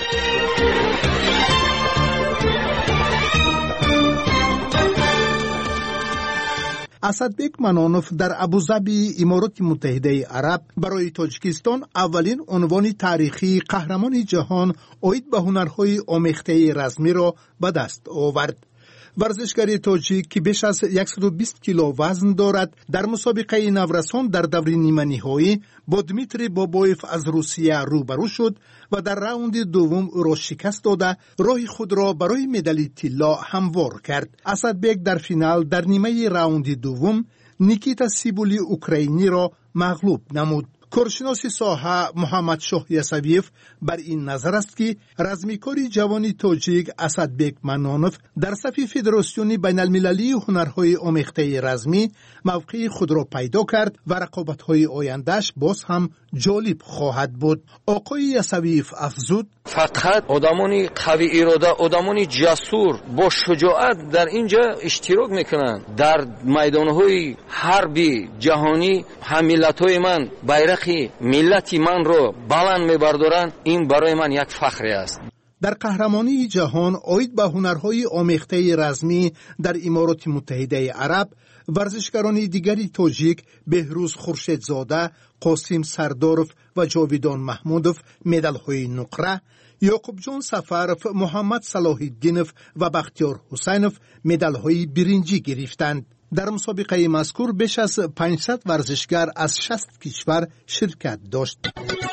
اسدبک منانوف در ابوظبی امارات متحده عرب برای تاجیکستان اولین عنوان تاریخی قهرمان جهان عاید به هنرهای آمیخته رزمی را به دست آورد. ورزشکار تاجیک که بیش از 120 کیلو وزن دارد در مسابقه نورسان در دور نیمه نهایی با دمیتری بابایف از روسیه روبرو شد و در راوند دوم او را شکست داده راه خود را برای مدال طلا هموار کرد. اسدبک در فینال در نیمه راوند دوم نیکیتا سیبولی اوکراینی را مغلوب نمود. کارشناس ساحه محمد شاه یسویف بر این نظر است که رزمیکاری جوانی تاجیک اسدبک منانوف در صف فدراسیون بین المللی هنرهای آمیخته رزمی موقع خود را پیدا کرد و رقابت‌های آیندهش باز هم جالب خواهد بود. آقای یسویف افزود فقط آدمانی قوی اراده، آدمانی جسور با شجاعت در اینجا اشتراک میکنند. در میدانهای حربی جهانی هم ملت‌های من بیرق ملتی من رو بلند میبردارند. این برای من یک فخری است. در قهرمانی جهان عاید به هنرهای آمیخته رزمی در امارات متحده عرب ورزشکاران دیگری تاجیک بهروز خورشیدزاده، قاسم سرداروف و جاویدان محمودوف مدال‌های نقره، یعقوب جان سفرف، محمد صلاح الدینوف و بختیار حسینوف مدال‌های برنجی گرفتند. در مسابقه مذکور بیش از 500 ورزشگر از 60 کشور شرکت داشت.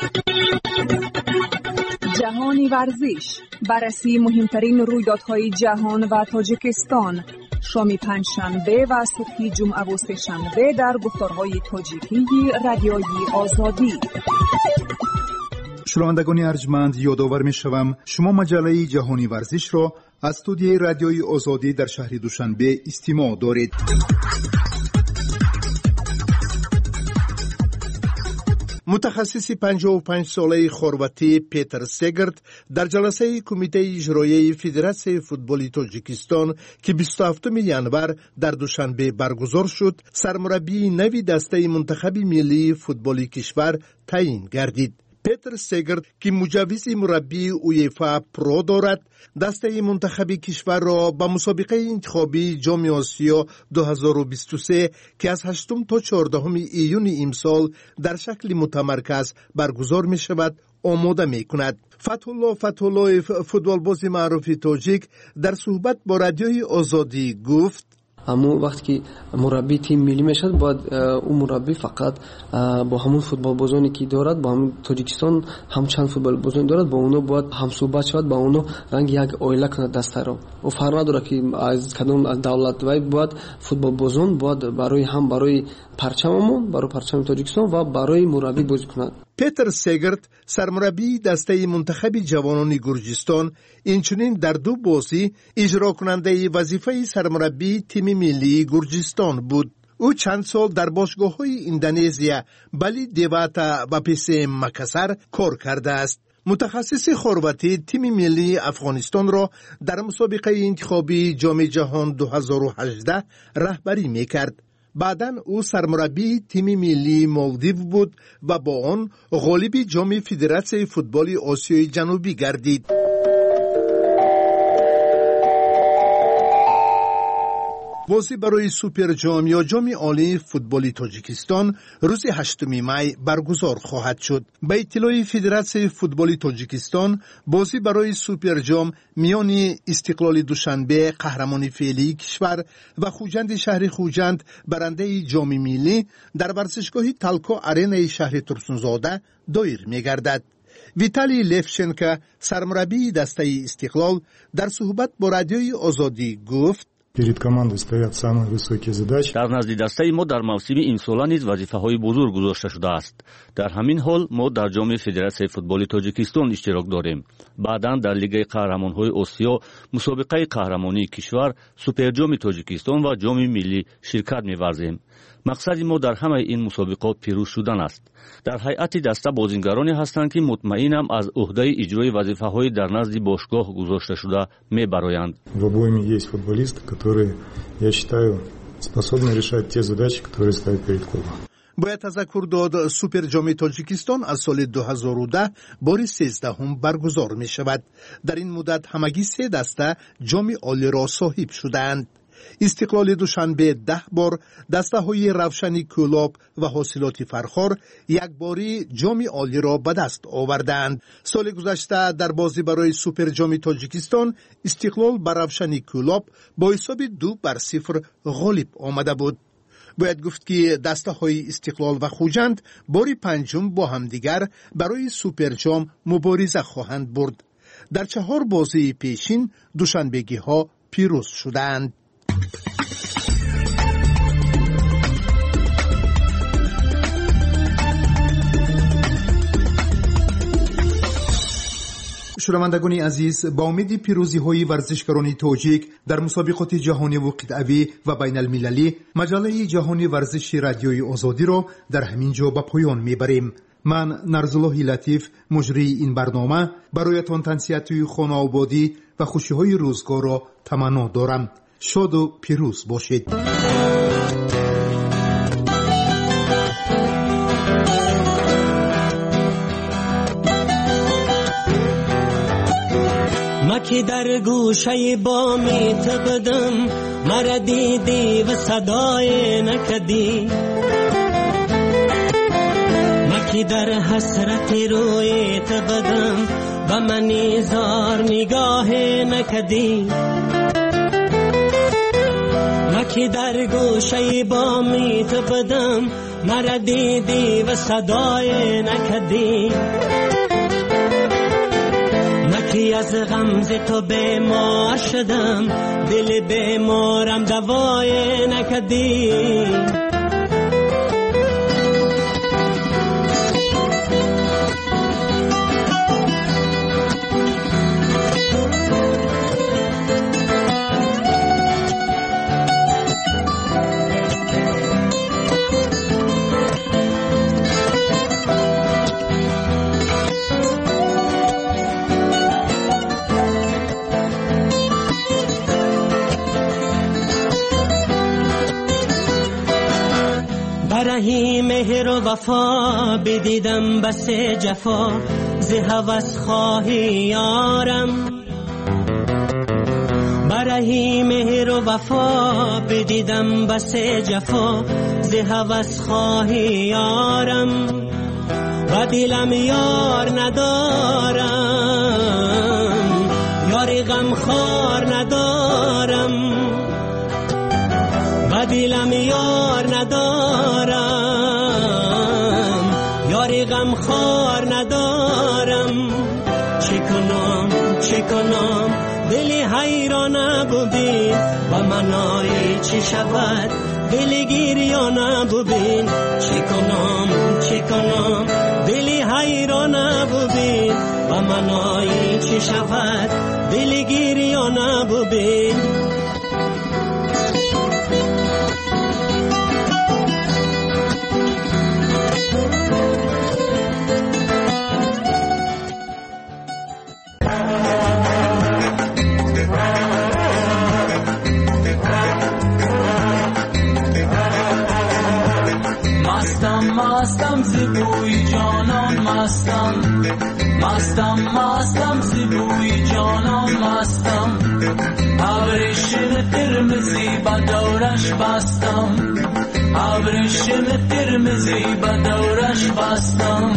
جهانی ورزش، بررسی مهمترین رویدادهای جهان و تاجیکستان، شام پنجشنبه و صبح جمعه و سه‌شنبه در گفتارهای تاجیکی رادیوی آزادی. شنوندگان ارجمند، یادآور می‌شوم شما مجله جهانی ورزش را از استودیوی رادیوی آزادی در شهر دوشنبه استماع دارید. متخصص 55 ساله خرواتی پیتر سگرت در جلسه کمیته اجرایی فدراسیون فوتبال تاجیکستان که 27 ینور در دوشنبه برگزار شد، سرمربی نوی دسته منتخب ملی فوتبال کشور تعیین گردید. پیتر سگرت که مجوز مربی اویفا پرو دارد، دسته منتخب کشور را به مسابقه انتخابی جام آسیا 2023 که از 8 تا 14 ایون امسال در شکل متمرکز برگزار می شود آماده می کند. فتح‌الله فوتبالباز معروف تاجیک در صحبت با رادیوی آزادی گفت: اما وقتی که مربی تیم ملی میشد باید اون مربی فقط با همون فوتبال بازانی که دارد، با همون تاجیکستان هم چند فوتبال بازان دارد، با اونو باید هم صحبت شود، با اونو رنگ یک اویله کنه دسته رو. و فرق نداره که از کدوم از دولت باید فوتبال بازان باید برای هم برای پرچممون، برای پرچم تاجیکستان و برای مربی بازی کنند. پیتر سگرت سرمربی دسته منتخب جوانان گرجستان اینچنین در 2 بازی اجرا کننده وظیفه سرمربی تیم ملی گرجستان بود. او چند سال در باشگاه‌های اندونزیا، بلی دیواتا و پیس مکسر کار کرده است. متخصص خرواتی تیم ملی افغانستان را در مسابقه انتخابی جام جهان 2018 رهبری می‌کرد. بعداً او سرمربی تیم ملی مالدیو بود و با آن غالب جام فدراسیون فوتبال آسیای جنوبی گردید. بازی برای سوپر جام یا جام عالی فوتبال تاجیکستان روز 8 می برگزار خواهد شد. به اطلاع فدراسیون فوتبال تاجیکستان، بازی برای سوپر جام میان استقلال دوشنبه قهرمان فعلی کشور و خوجند شهر خوجند برنده جام ملی در ورزشگاه تالکو آرنا شهر ترسونزاده دایر می‌گردد. ویتالی لفچنکا سرمربی دسته استقلال در صحبت با رادیوی آزادی گفت: در نزد دسته ما در موسم این ساله نیز وظیفه‌های بزرگ گذاشته شده است. در همین حال ما در جام فدراسیون فوتبال تاجیکستان اشتراک داریم. بعداً در لیگ قهرمان‌های آسیا، مسابقه قهرمانی کشور، سوپر جام تاجیکستان و جام ملی شرکت می‌ورزیم. مقصد ما در همه این مسابقات پیروز شدن است. در هیئت دسته بازیگرانی هستند که مطمئنم از عهده اجرای وظیفه‌های در نزد باشگاه گذاشته شده می‌برآیند. В обойме есть футболисты, которые, я считаю, способны решать те задачи, которые ставят перед клубом. باید تذکر داد سوپر جام تاجیکستان از سال 2010 بار 13 برگزار می شود. در این مدت همگی 3 دسته جام عالی را صاحب شدند. استقلال دوشنبه 10 بار، دسته های روشنی کولاب و حاصلات فرخار 1 باری جام عالی را به دست آوردند. سال گذشته در بازی برای سوپر جام تاجیکستان استقلال بر روشنی کولاب با حساب 2-0 غالب آمده بود. باید گفت که دسته های استقلال و خوجند باری 5 با هم دیگر برای سوپر جام مبارزه خواهند برد. در 4 بازی پیشین دوشنبگی ها پیروز شدند. شنوندگان عزیز، با امید پیروزی های ورزشکاران تاجیک در مسابقات جهانی و قطعی و بین المللی، مجله جهانی ورزش رادیوی آزادی را در همین جا به پایان میبریم. من نرزالله لطیف مجری این برنامه برایتان تنسیت خانه آبادی و خوشی های روزگار را تمنا دارم. شاد و پیروز باشید. ما که در گوشه بامی تبدم، مرا دیدی و صدای نکدی. ما که در حسرت روی تبدم، به من زار نگاه نکدی. ما نکی در گوشه بامی تو بدم مرا دیدی و صدای نکدی نکی از غمز تو بیمار شدم دل بیمارم دوای نکدی برهی مهر و وفا بدیدم بس جفا ز هوس خواهی یارم برهی مهر و وفا بدیدم بس جفا ز هوس خواهی یارم و دلم یار ندارم یاری غم خار ندارم و دلم یار ندارم یاری غم خار ندارم چه کنم دلی حیران ببین و منای چی شود دلی گریان ببین چه کنم دلی حیران ببین و منای چی شود دلی گریان ببین مستم زبوی جانان مستم زبوی جانان مستم ابریشم قرمزی به دورش بستم ابریشم قرمزی به دورش بستم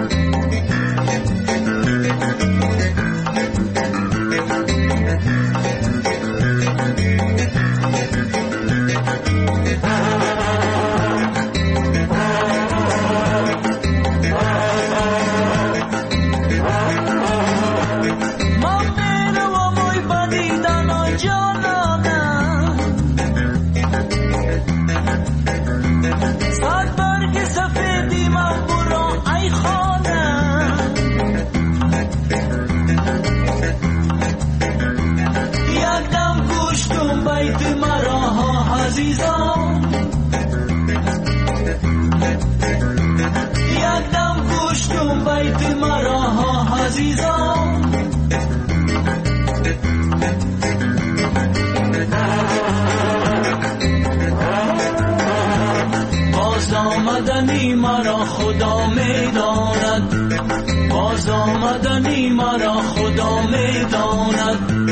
یکدم گوشتم بیت مرا عزیزان باز آمدنی مرا خدا میداند باز آمدنی مرا خدا میداند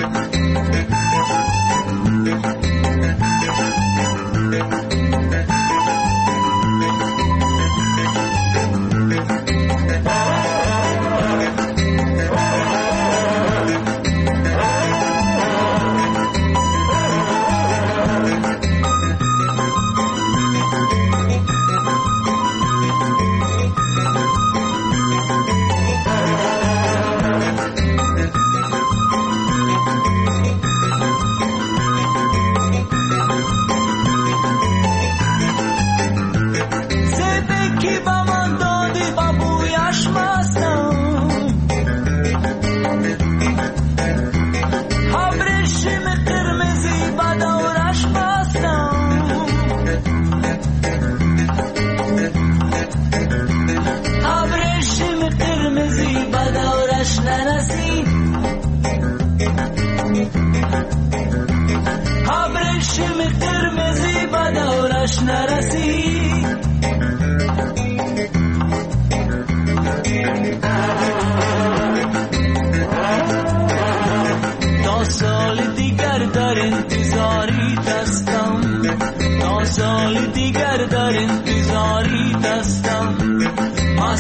سال دیگر در انتظاری دستم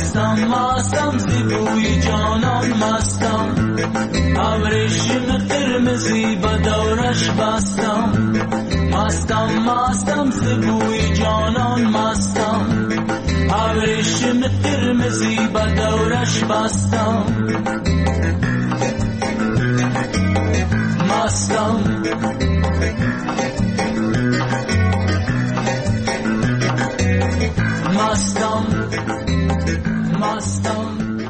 مستم زبوی جانان مستم ابریشم قرمزی به دورش بستم، مستم مستم سبوی جانان مستم، ابریشم قرمزی به دورش بستم، مستم مستم مستم.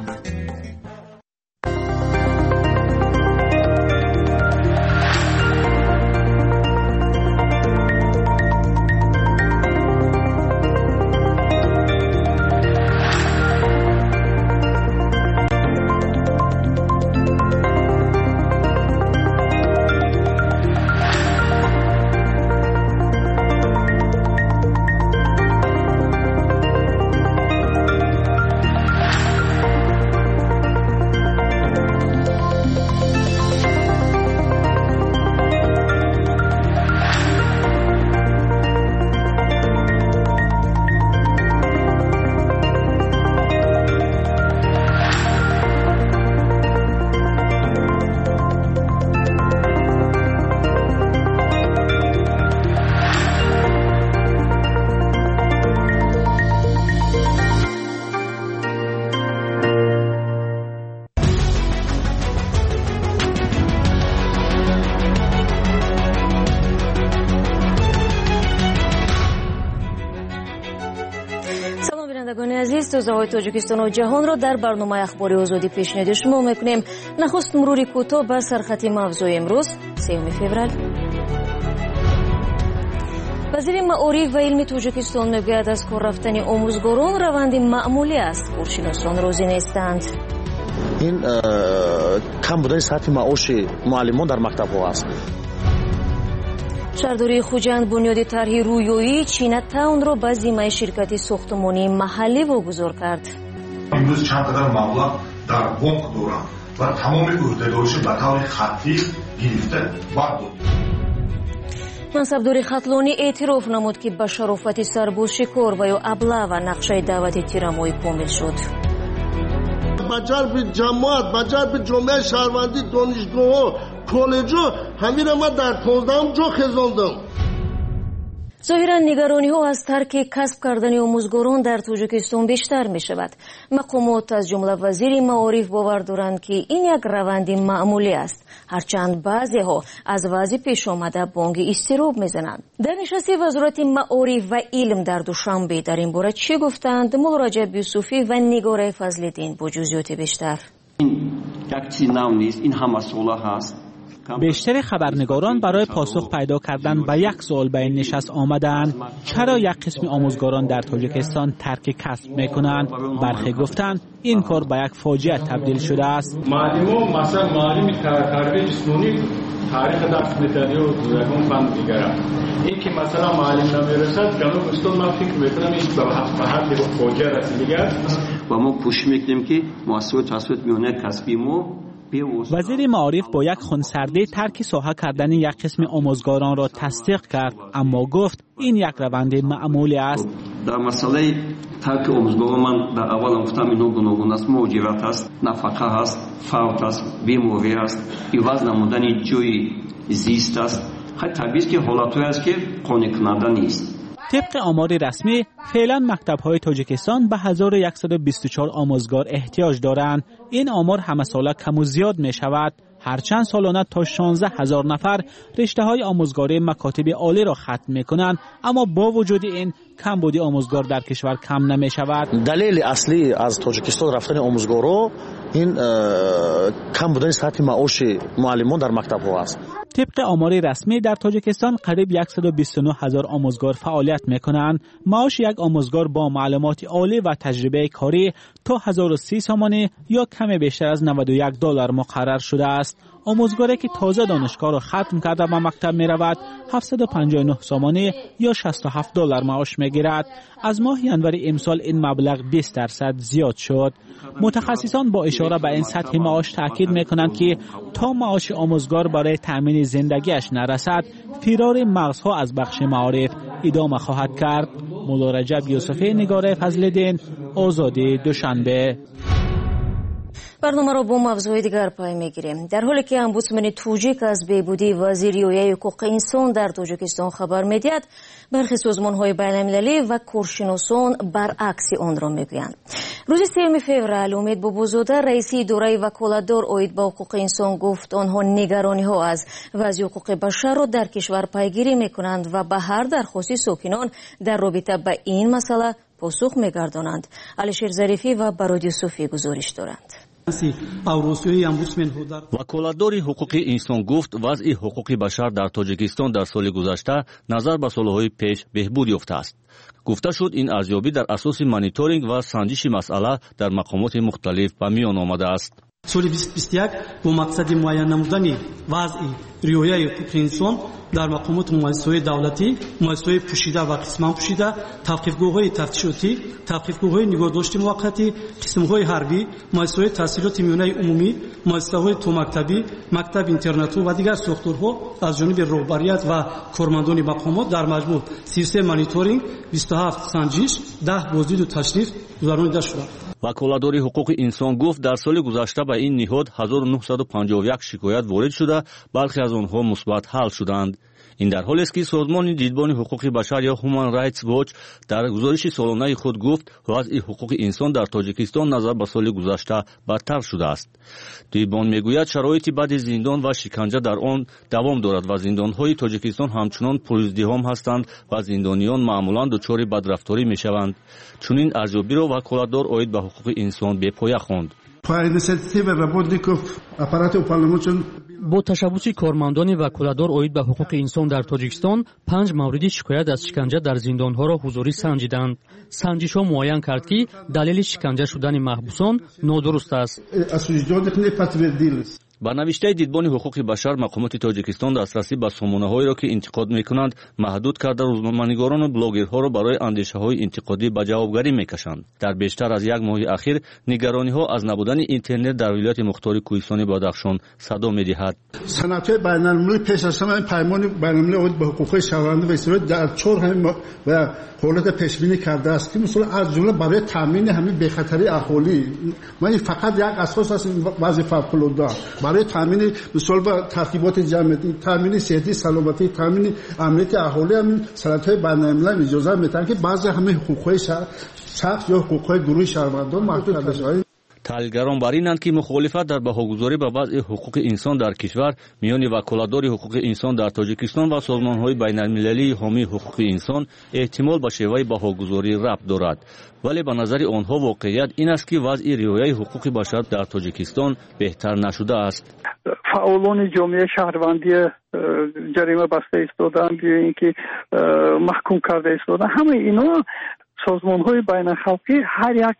روزهای تاجیکستان و جهان را در برنامه اخبار آزادی پیشنهاد شما میکنیم. نخست مروری کوتاه به سرخط موضوع امروز 3 فوریه. وزیر معارف و علم تاجیکستان میگوید از کار رفتن آموزگاران روند معمولی است. کارشناسان راضی نیستند. این کم بودن سطح معاش معلمان در مکتب‌ها است. شهرداری خوجند بنیاد طرح رویایی چینه تاون را به ذمه شرکت ساختمانی محلی واگذار کرد. امروز چند قدر مبلغ در بانک دارند و تمام عهدهدارش به طور خطی گرفته برداد. منصبدار خطلانی اعتراف نمود که به شرافت سرباز شکار و یا ابله و نقشه دعوت تیرمایی کامل شد. به جلب جماعت، به جلب جامعه شهروندی، دانشگاه کالج‌ها همین ما در 15 جا خزاندم. ظاهرا نگرانی ها از ترک کسب کردن آموزگاران در تاجیکستان بیشتر می شود. مقامات از جمله وزیر معارف باور دارند که این یک روند معمولی است، هرچند بعضی ها از وضع پیش آمده بانگ اضطراب می زنند. در نشست وزارت معارف و علم در دوشنبه در این باره چی گفتند؟ مولا رجب یوسفی و نگاره فضل‌الدین با جزئیات بیشتر. این یک چیز نو نیست، این همه سوال هست. بیشتر خبرنگاران برای پاسخ پیدا کردن به یک سوال به این نشست آمدند: چرا یک قسم آموزگاران در تاجیکستان ترک کسب میکنند؟ برخی گفتند این کار به یک فاجعه تبدیل شده است. معلم مثلا معلم تربیت جسمانی تاریخ درس می‌دهد و یکم فن دیگر. این که مثلا معلم نمیرسد جنوب استان ما فکر میکنم این به حد فاجعه رسیده است و ما کوشش میکنیم که مؤسسات توسط میونه کسبی ما. وزیر معارف با یک خونسردی ترک ساحه کردن یک قسم آموزگاران را تصدیق کرد، اما گفت این یک روند معمولی است. در مسئله ترک آموزگاران من در اول گفتم اینو گوناگون است، موجبات است، نفقه است، فوت است، بیماری است، عوض نمودن جوی زیست است. خیلی طبیعی است که حالت‌هایی است که قانع کننده نیست. طبق آمار رسمی فعلا مکتب‌های تاجیکستان به 1124 آموزگار احتیاج دارند. این آمار همه ساله کم و زیاد می شود، هرچند سالانه تا 16,000 نفر رشته‌های آموزگاری مکاتب عالی را ختم می‌کنند، اما با وجود این کمبود آموزگار در کشور کم نمی شود. دلیل اصلی از تاجیکستان رفتن آموزگارا این کم بودن سطح معاش معلمان در مکتب‌ها است. طبق آمار رسمی در تاجیکستان قریب 129,000 آموزگار فعالیت می‌کنند. معاش یک آموزگار با معلومات عالی و تجربه کاری تا 1030 سامانه یا کمی بیشتر از $91 مقرر شده است. آموزگاری که تازه دانشگاه را ختم کرده و مکتب می رود 759 سامانه یا $67 معاش می گیرد. از ماه ینور امسال این مبلغ 20% زیاد شد. متخصصان با اشاره به این سطح معاش تاکید می کنند که تا معاش آموزگار برای تامین زندگیش نرسد، فرار مغزها از بخش معارف ادامه خواهد کرد. مولا رجب یوسفی، نگاره فضل‌الدین، آزادی، دوشنبه. برنامه را با موضوع دیگر پای میگیریم. در حالی که امبودسمن توجیک از بهبودی وضعیت حقوق انسان در تاجیکستان خبر میدهد، برخی سازمان‌های بین‌المللی و کارشناسان برعکس آن را میگویند. روز 3 فوریه امید بابازاده رئیس اداره وکالتدار عاید به حقوق انسان گفت آنها نگرانی‌ها از وضع حقوق بشر را در کشور پیگیری میکنند و به هر درخواست ساکنان در رابطه با این مسئله پاسخ میگردانند. علیشیر ظریفی و براد یوسفی گزارش دارند. وکالتداری حقوق انسان گفت وضع حقوق بشر در تاجیکستان در سال گذشته نظر به سالهای پیش بهبود یافته است. گفته شد این ارزیابی در اساس مانیتورینگ و سنجش مسئله در مقامات مختلف به میان آمده است. سال 2021 با مقصد معین نمودن وضع رعایت حقوق انسان در مقامات مؤسسه‌های دولتی، مؤسسه‌های پوشیده و قسمان پوشیده، توقیفگاه‌های تفتیشاتی، توقیفگاه‌های نگهداشت موقتی، قسم‌های حربی، مؤسسه‌های تحصیلات میانه عمومی، مؤسسه‌های تومکتبی، مکتب اینترنتی و دیگر ساختارها از جانب رهبریت و کارمندان مقامات در مجموع 33 مانیتورینگ، 27 سنجش، 10 بازدید و تشریف گذرانیده شد. وکالتداری حقوق انسان گفت در سال گذشته به این نهاد 1951 شکایت وارد شده، برخی از آنها مثبت حل شدند. این در حالی است که سازمان دیدبان حقوق بشر یا Human Rights Watch در گزارش سالانه خود گفت وضع حقوق انسان در تاجیکستان نظر به سال گذشته بدتر شده است. دیدبان میگوید شرایط بد زندان و شکنجه در آن دوام دارد و زندان‌های تاجیکستان همچنان پرازدحام هستند و زندانیان معمولا دچار بدرفتاری میشوند. چنین ارزیابی را وکالتدار عاید به حقوق انسان به پایه خواند. با تشبث کارمندان وکالتدار عاید به حقوق انسان در تاجیکستان 5 مورد شکایت از شکنجه در زندانها را حضوری سنجیدند. سنجش‌ها معین کرد که دلیل شکنجه شدن محبوسان نادرست است. با نوشته دیدبان حقوق بشر مقامات تاجیکستان دسترسی به سامانه‌هایی را که انتقاد می‌کنند محدود کرده روزنامه‌نگاران و بلاگرها را برای اندیشه‌های انتقادی به جوابگری می‌کشند. در بیشتر از یک ماه اخیر نگرانی‌ها از نبودن اینترنت در ولایت مختار کوهستان بدخشان صدا می‌دهد. صنعت‌های بین‌المللی پیش از همه پیمان بین‌المللی عاید به حقوق شهروندان و اسرائیل در 4 و حالت پیش‌بینی کرده است که مثلا از جمله برای تامین همین بخطری اهالی من فقط یک اساس است وضع فوق‌العاده برای تامین مثلا با ترتیبات جمعیتی، تامین صحتی، سلامتی، تامین امنیت اهالی همین صنعت‌های بین‌المللی اجازه میدن که بعضی همه حقوق‌های شخص یا حقوق‌های گروه شهروندان محدود کرده شود. تحلیلگران بر اینند که مخالفت در بهاگذاری به وضع حقوق انسان در کشور میان وکالتدار حقوق انسان در تاجیکستان و سازمان‌های بین‌المللی حامی حقوق انسان احتمال به شیوه بهاگذاری ربط دارد، ولی به نظر آنها واقعیت این است که وضع رعایت حقوق بشر در تاجیکستان بهتر نشده است. فعالان جامعه شهروندی جریمه بسته ایستادند یا اینکه محکوم کرده ایستادند، همه اینا سازمان‌های بین‌الخلقی هر یک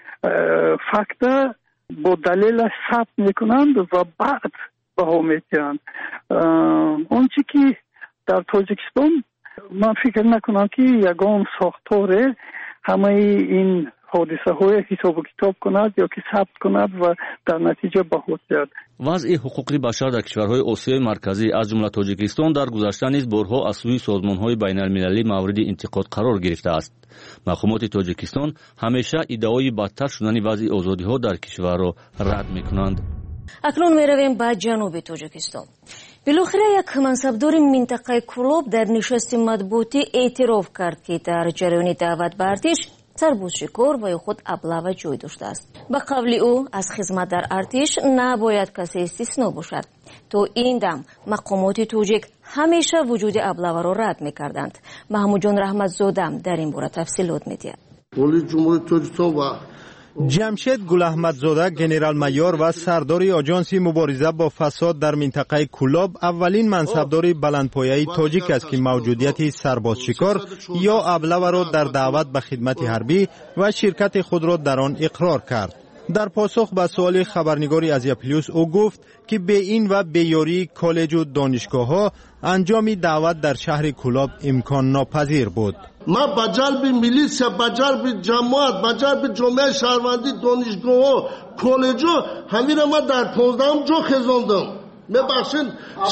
فکت با دلیل ثبت میکنند و بعد بها میتیند. اونچه که در تاجیکستان من فکر نکنم که یگان ساختار همه این حادثه های حساب و کتاب کند یا که ثبت کند و در نتیجه بهبود دهد. وضع حقوق بشر در کشورهای آسیای مرکزی از جمله تاجیکستان در گذشته نیز بارها از سوی سازمان‌های بین‌المللی مورد انتقاد قرار گرفته است. مقامات تاجیکستان همیشه ادعای بدتر شدن وضع آزادی‌ها در کشور را رد می‌کنند. اکنون می‌رویم به جنوب تاجیکستان. بالاخره یک منصبدار منطقه کلوب در نشست مطبوعاتی اعتراف کرد که در جریان دعوت به ارتش سربازشکار و یا خود ابله جای داشته است. به قول او از خدمت در ارتش نباید کسی استثنا باشد. تو این دم مقامات توجیک همیشه وجود ابله را رد می‌کردند. محمود جان رحمتزاده در این باره تفصیلات می‌دهد. ولی جمهوری تاجیکستان و جمشید گل احمدزاده گنرال مایور و سردار آژانس مبارزه با فساد در منطقه کولاب اولین منصبدار بلندپایه تاجیک است که موجودیت سربازشکار یا ابله را در دعوت به خدمت حربی و شرکت خود را در آن اقرار کرد. در پاسخ به سوال خبرنگاری از پلیس او گفت که به این و به یاری کالج و دانشگاه‌ها انجام دعوت در شهر کولاب امکان ناپذیر بود. ما با جلب میلیسیا، با جلب جماعت، با جلب جامعه شهروندی، دانشگاه، کالج همین ما در 15 جا خزاندم. میبخشید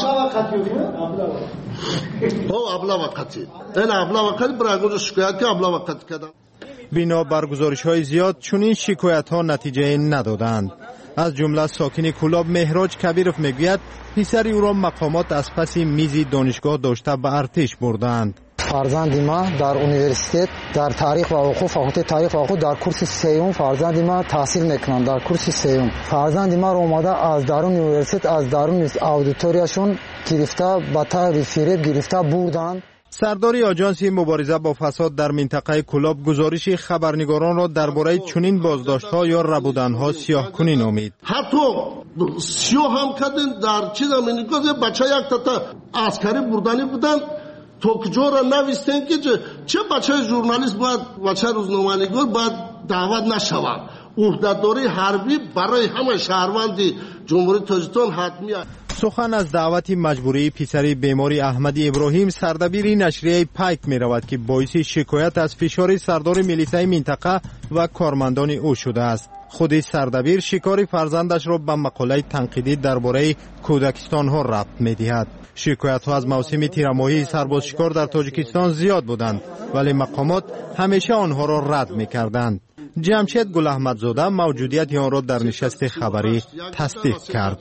ابله وقتی این ابله وقتی برای شکایت که ابله وقتی کردم. بنا بر گزارش‌های زیاد چنین شکایت‌ها نتیجه ندادند. از جمله ساکن کولاب مهراج کبیرов میگوید پسری او را مقامات از پس میز دانشگاه داشته به ارتش بردند. فرزند ما در انیورسیته در تاریخ و حقوق فاکولته تاریخ و حقوق در کورس سوم فرزند ما تحصیل میکنند. در کورس سوم فرزند ما را اومده از درون انیورسیته از درون آدیتوریاشون گرفته به طور فریب گرفته بردند. سردار آژانس مبارزه با فساد در منطقه کولاب گزارش خبرنگاران را درباره چنین بازداشت‌ها یا ربودن‌ها سیاه‌کنی نامید. حتی سیاه هم کردن در چیز هم میگه بچه یک تا عسکری بردنی بودن تو کجا را نویستن که چه بچه ژورنالیست باید بچه روزنامه‌نگار باید دعوت نشود. عهدهداری حربی برای همه شهروند جمهوری تاجیکستان حتمی است. سخن از دعوت مجبوری پسر بیماری احمد ابراهیم سردبیر نشریه پایک می رود که باعث شکایت از فشار سردار میلیسای منطقه و کارمندان او شده است. خود سردبیر شکار فرزندش را به مقاله تنقیدی درباره کودکستان ها ربط می دهد. شکایت ها از موسم تیرماهی سرباز شکار در تاجیکستان زیاد بودند ولی مقامات همیشه آنها را رد می کردند. جمشید گل احمدزاده موجودیت آن را در نشست خبری تصدیق کرد.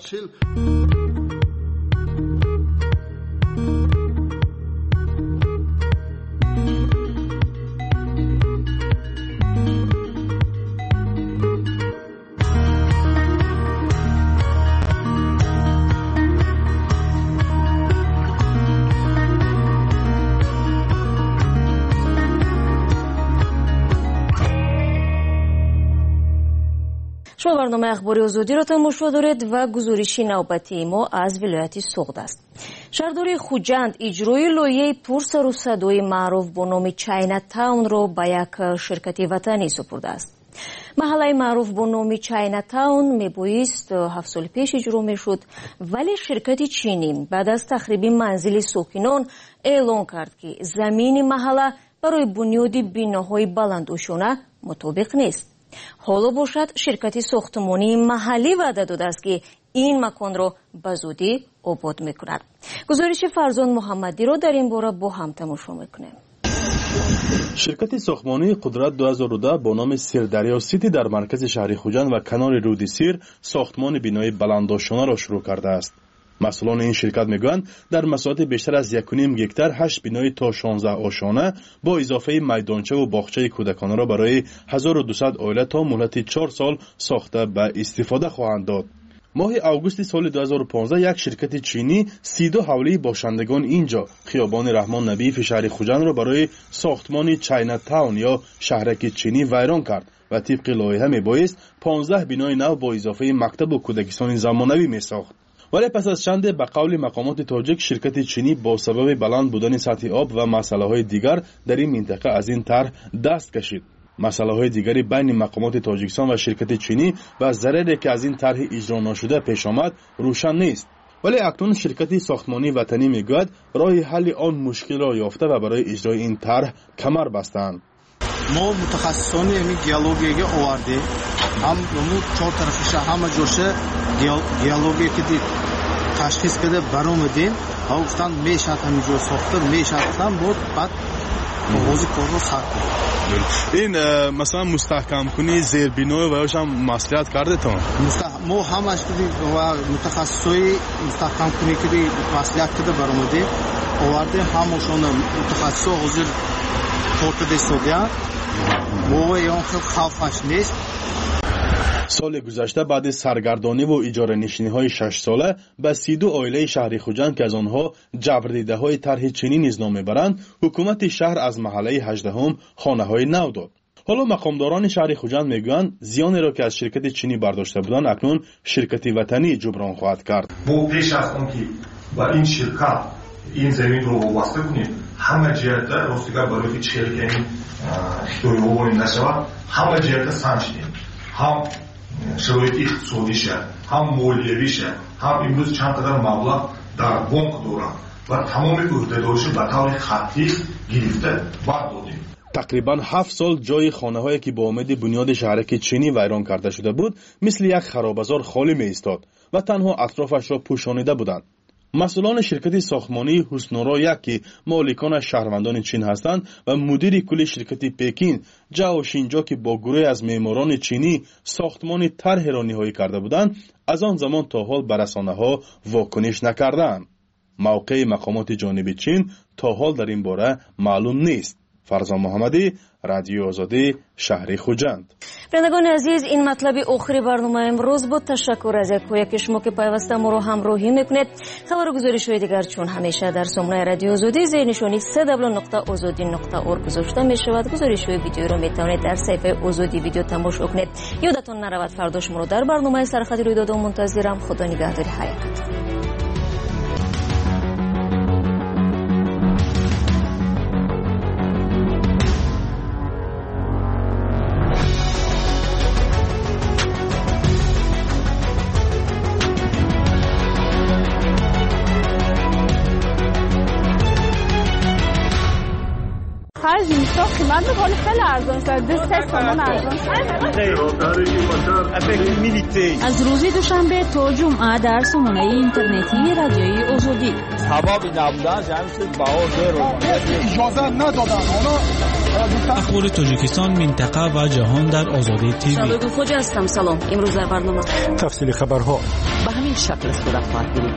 شما برنامه اخباری آزادی را تماشا دارید و گزارش نوبتی ما از ولایت سوغد است. شهرداری خوجند اجرای لایحه پرسر و صدای معروف با نام چاینا تاون را به یک شرکت وطنی سپرده است. محله معروف با نام چاینا تاون میبایست 7 سال پیش اجرا میشد ولی شرکت چینی بعد از تخریب منزل ساکنان اعلان کرد که زمین محله برای بنیاد بناهای بلندوشانه مطابق نیست. حالا باشد شرکت ساختمانی محلی وعده داده است که این مکان را به زودی آباد میکند. گزارش فرزان محمدی را در این باره با هم تماشا میکنیم. شرکت ساختمانی قدرت 2010 با نام سیردریا سیتی در مرکز شهر خوجند و کنار رود سیر ساختمان بینای بلندوشانه را شروع کرده است. مسئولان این شرکت میگویند در مساحت بیشتر از 1.5 گکتار 8 بینای تا 16 آشانه با اضافه میدانچه و باغچه کودکانه را برای 1200 عائله تا مهلت 4 سال ساخته به استفاده خواهند داد. ماه اوگوست سال 2015 یک شرکت چینی 32 حوله باشندگان اینجا خیابان رحمان نبی شهر خوجند را برای ساختمان چاینا تاون یا شهرک چینی ویران کرد و طبق لایحه میبایست 15 بینای نو با اضافه مکتب و کودکستان زمانوی میساخت. ولی پس از چند به قول مقامات تاجیک شرکت چینی با سبب بلند بودن سطح آب و مسئله های دیگر در این منطقه از این طرح دست کشید. مسئله های دیگری بین مقامات تاجیکستان و شرکت چینی و ضرری که از این طرح اجرا نشده پیش آمد روشن نیست. ولی اکنون شرکت ساختمانی وطنی میگوید راه حل آن مشکل را یافته و برای اجرای این طرح کمر بستند. ما متخصصان همین گیالوگیه آورده هم اونو 4 طرفش همه جوشه گیالوگی که دید تشخیص کده برآمدیم ها گفتن میشه همینجور ساخته میشه هم بود بعد آغاز کار رو ساخت. این مثلا مستحکم کنی زیر بینای و یاش هم مسئولیت کرده تا ما همش دیدیم و متخصصای مستحکم کنی که دی مسئولیت کده برآمده آورده همشون متخصصا حاضر کار کده استودیا ما یان خیلی خوفش نیست. سال گذشته بعد سرگردانی و اجاره نشینی های 6 ساله به 32 عائله شهر خوجند که از آنها جبردیده های طرح چینی نیز نام میبرند حکومت شهر از محله 18 خانه های نو داد. حالا مقامداران شهر خوجند میگویند زیانی را که از شرکت چینی برداشته بودند اکنون شرکت وطنی جبران خواهد کرد. ما پیش از آن که با این شرکت این زمین رو وابسته کنیم همه جهت راستیگر برای چهلگانی اختیاری نشود همه جهت سنجیدیم هم شرایط اقتصادیشه هم مالیویشه هم امروز چند قدر مبلغ در بانک دارند و تمام عهدهداریش به طور خطی گرفته بعد دادیم. تقریبا 7 سال جای خانه هایی که با امید بنیاد شهرک چینی ویران کرده شده بود مثل یک خرابزار خالی می ایستاد و تنها اطرافش را پوشانیده بودند. مسئولان شرکت ساختمانی حسنورا یک که مالکان شهروندان چین هستند و مدیر کل شرکت پکین جاو شینجا که با گروه از معماران چینی ساختمان طرح را نهایی کرده بودند از آن زمان تا حال به رسانه‌ها واکنش نکردند. موقع مقامات جانب چین تا حال در این باره معلوم نیست. فرزان محمدی، رادیو آزادی، شهر خوجند. بینندگان عزیز، این مطلب آخری برنامه امروز بود. تشکر از یک شما که پیوسته ما رو همراهی میکنید. خبر و گزارش‌های دیگر چون همیشه در سامانه رادیو آزادی زیر نشانی www.azadi.org گذاشته می شود. گزارش‌های ویدیو رو میتونید در صفحه آزادی ویدیو تماشا کنید. یادتون نرود فردا شما رو در برنامه سرخط رویداد منتظرم. خدا نگهدار. حیات. خرج میشه قیمت ولی خیلی ارزان شد. 2 تومان ارزان شد. از روز دوشنبه تا جمعه در سامانه اینترنتی رادیوی آزادی. سبب نبودن جمعیت بهار اجازه ندادن. اخبار تاجیکستان، منطقه و جهان در آزادی تیوی. شباب خوج هستم. سلام. امروز در برنامه تفصیل خبرها به همین شکل صورت خواهد گرفت.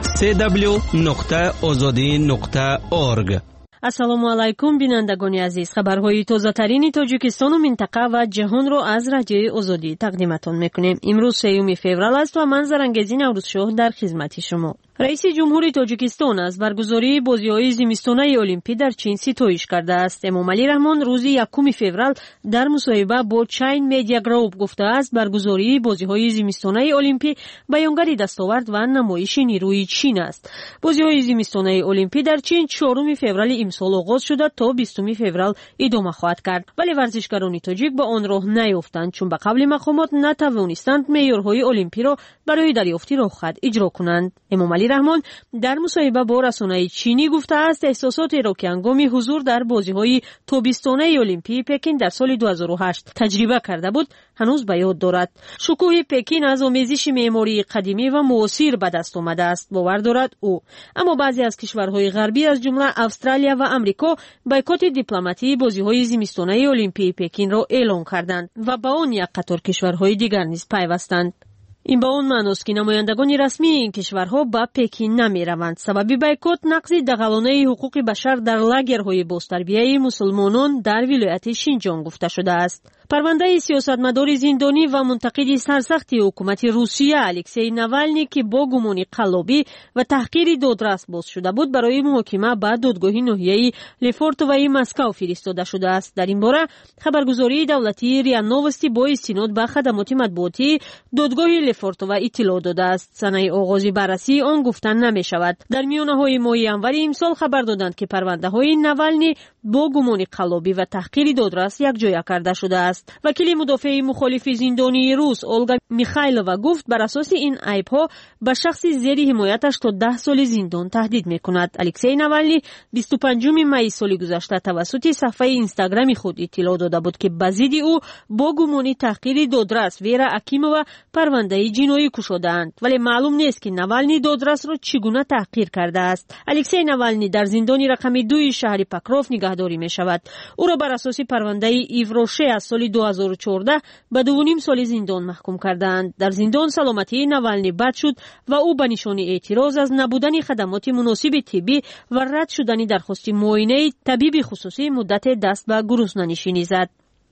www.azadi.org. السلام علیکم بینندگان عزیز. خبرهای تازه ترین تاجیکستان و منطقه و جهان رو از رادیوی آزادی تقدیمتون میکنیم. امروز 3 فوریه است و من زرنگزی نوروزشاه در خدمت شما. رئیس جمهوری تاجیکستان از برگزاری بازی‌های زمستانه المپی در چین ستایش کرده است. امامعلی رحمان روز 1 فوریه در مصاحبه با چین مدیا گروپ گفته است برگزاری بازی‌های زمستانه المپی بیانگر دستاورد و نمایش نیروی چین است. بازی‌های زمستانه المپی در چین 4 فوریه امسال آغاز شده تا 20 فوریه ادامه خواهد کرد، ولی ورزشکاران تاجیک به آن راه نیافتند چون به قبل مقامات نتوانستند معیارهای المپی را برای دریافت رخصت اجرا کنند. امامعلی رحمان در مصاحبه با رسانه چینی گفته است احساساتی را که هنگام حضور در بازی‌های تابستانه المپی پکین در سال 2008 تجربه کرده بود هنوز به یاد دارد. شکوه پکین از آمیزش معماری قدیمی و معاصر به دست آمده است، باور دارد او. اما بعضی از کشورهای غربی از جمله استرالیا و آمریکا بایکوت دیپلماتی بازی‌های زمستانه المپی پکین را اعلام کردند و با آن یک قطار کشورهای دیگر نیز پیوستند. این با اون معنی است که نمایندگان رسمی این کشورها به پکین نمی‌روند. سبب بایکوت نقض دغلانه حقوق بشر در لاگرهای بازتربیه مسلمانان در ولایت شینجیانگ گفته شده است. پرونده سیاستمدار زندانی و منتقد سرسخت حکومت روسیه الکسی ناوالنی که با گمان قلابی و تحقیر دادرس باز شده بود برای محاکمه به دادگاه ناحیه لفورتوای مسکو فرستاده شده است. در این باره خبرگزاری دولتی ریا نووستی با استناد به خدمات مطبوعاتی دادگاه لفورتووا اطلاع داده است. سنه آغاز بررسی آن گفتن نمی شود. در میانه‌های ماه انور امسال خبر دادند که پرونده های ناوالنی با گمان قلابی و تحقیر دادرس یکجا کرده شده است. وکیل مدافع مخالف زندانی روس اولگا میخایلووا گفت بر اساس این عیب‌ها به شخص زیر حمایتش تا 10 سال زندان تهدید می‌کند. الکسی ناوالنی 25 می سال گذشته توسط صفحه اینستاگرامی خود اطلاع داده بود که به ضد او با گمان تحقیر دادرس ویرا اکیمووا پرونده جنایی گشوده‌اند، ولی معلوم نیست که ناوالنی دادرس را چگونه تحقیر کرده است. الکسی ناوالنی در زندان رقم 2 شهر پاکروف نگهداری می‌شود. او را بر اساس پرونده ایوروشه از سال 2014 به 2.5 سال زندان محکوم کردند. در زندان سلامتی ناوالنی بد شد و او به نشان اعتراض از نبودن خدمات مناسب طبی و رد شدن درخواست معاینه طبیب خصوصی مدت دست به گروسنه‌نشینی زد.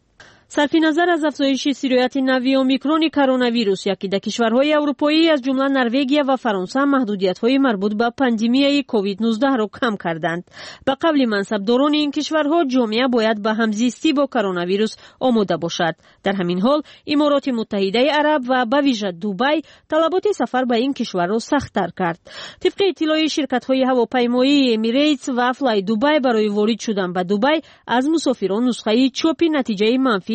صرف نظر از افزایش سرایت نوی اومیکرون کرونا ویروس یکی در کشورهای اروپایی از جمله نروژ و فرانسه محدودیت‌های مربوط به پاندمی کووید 19 را کم کردند. به قبل منصبداران این کشورها جامعه باید به همزیستی با کرونا ویروس آماده باشد. در همین حال امارات متحده عرب و به ویژه دبی طلبات سفر به این کشور را سخت‌تر کرد. طبق اطلاع شرکت‌های هواپیمایی امیریتس و فلای دبی برای وارد شدن به دبی از مسافران نسخه چاپ نتیجه منفی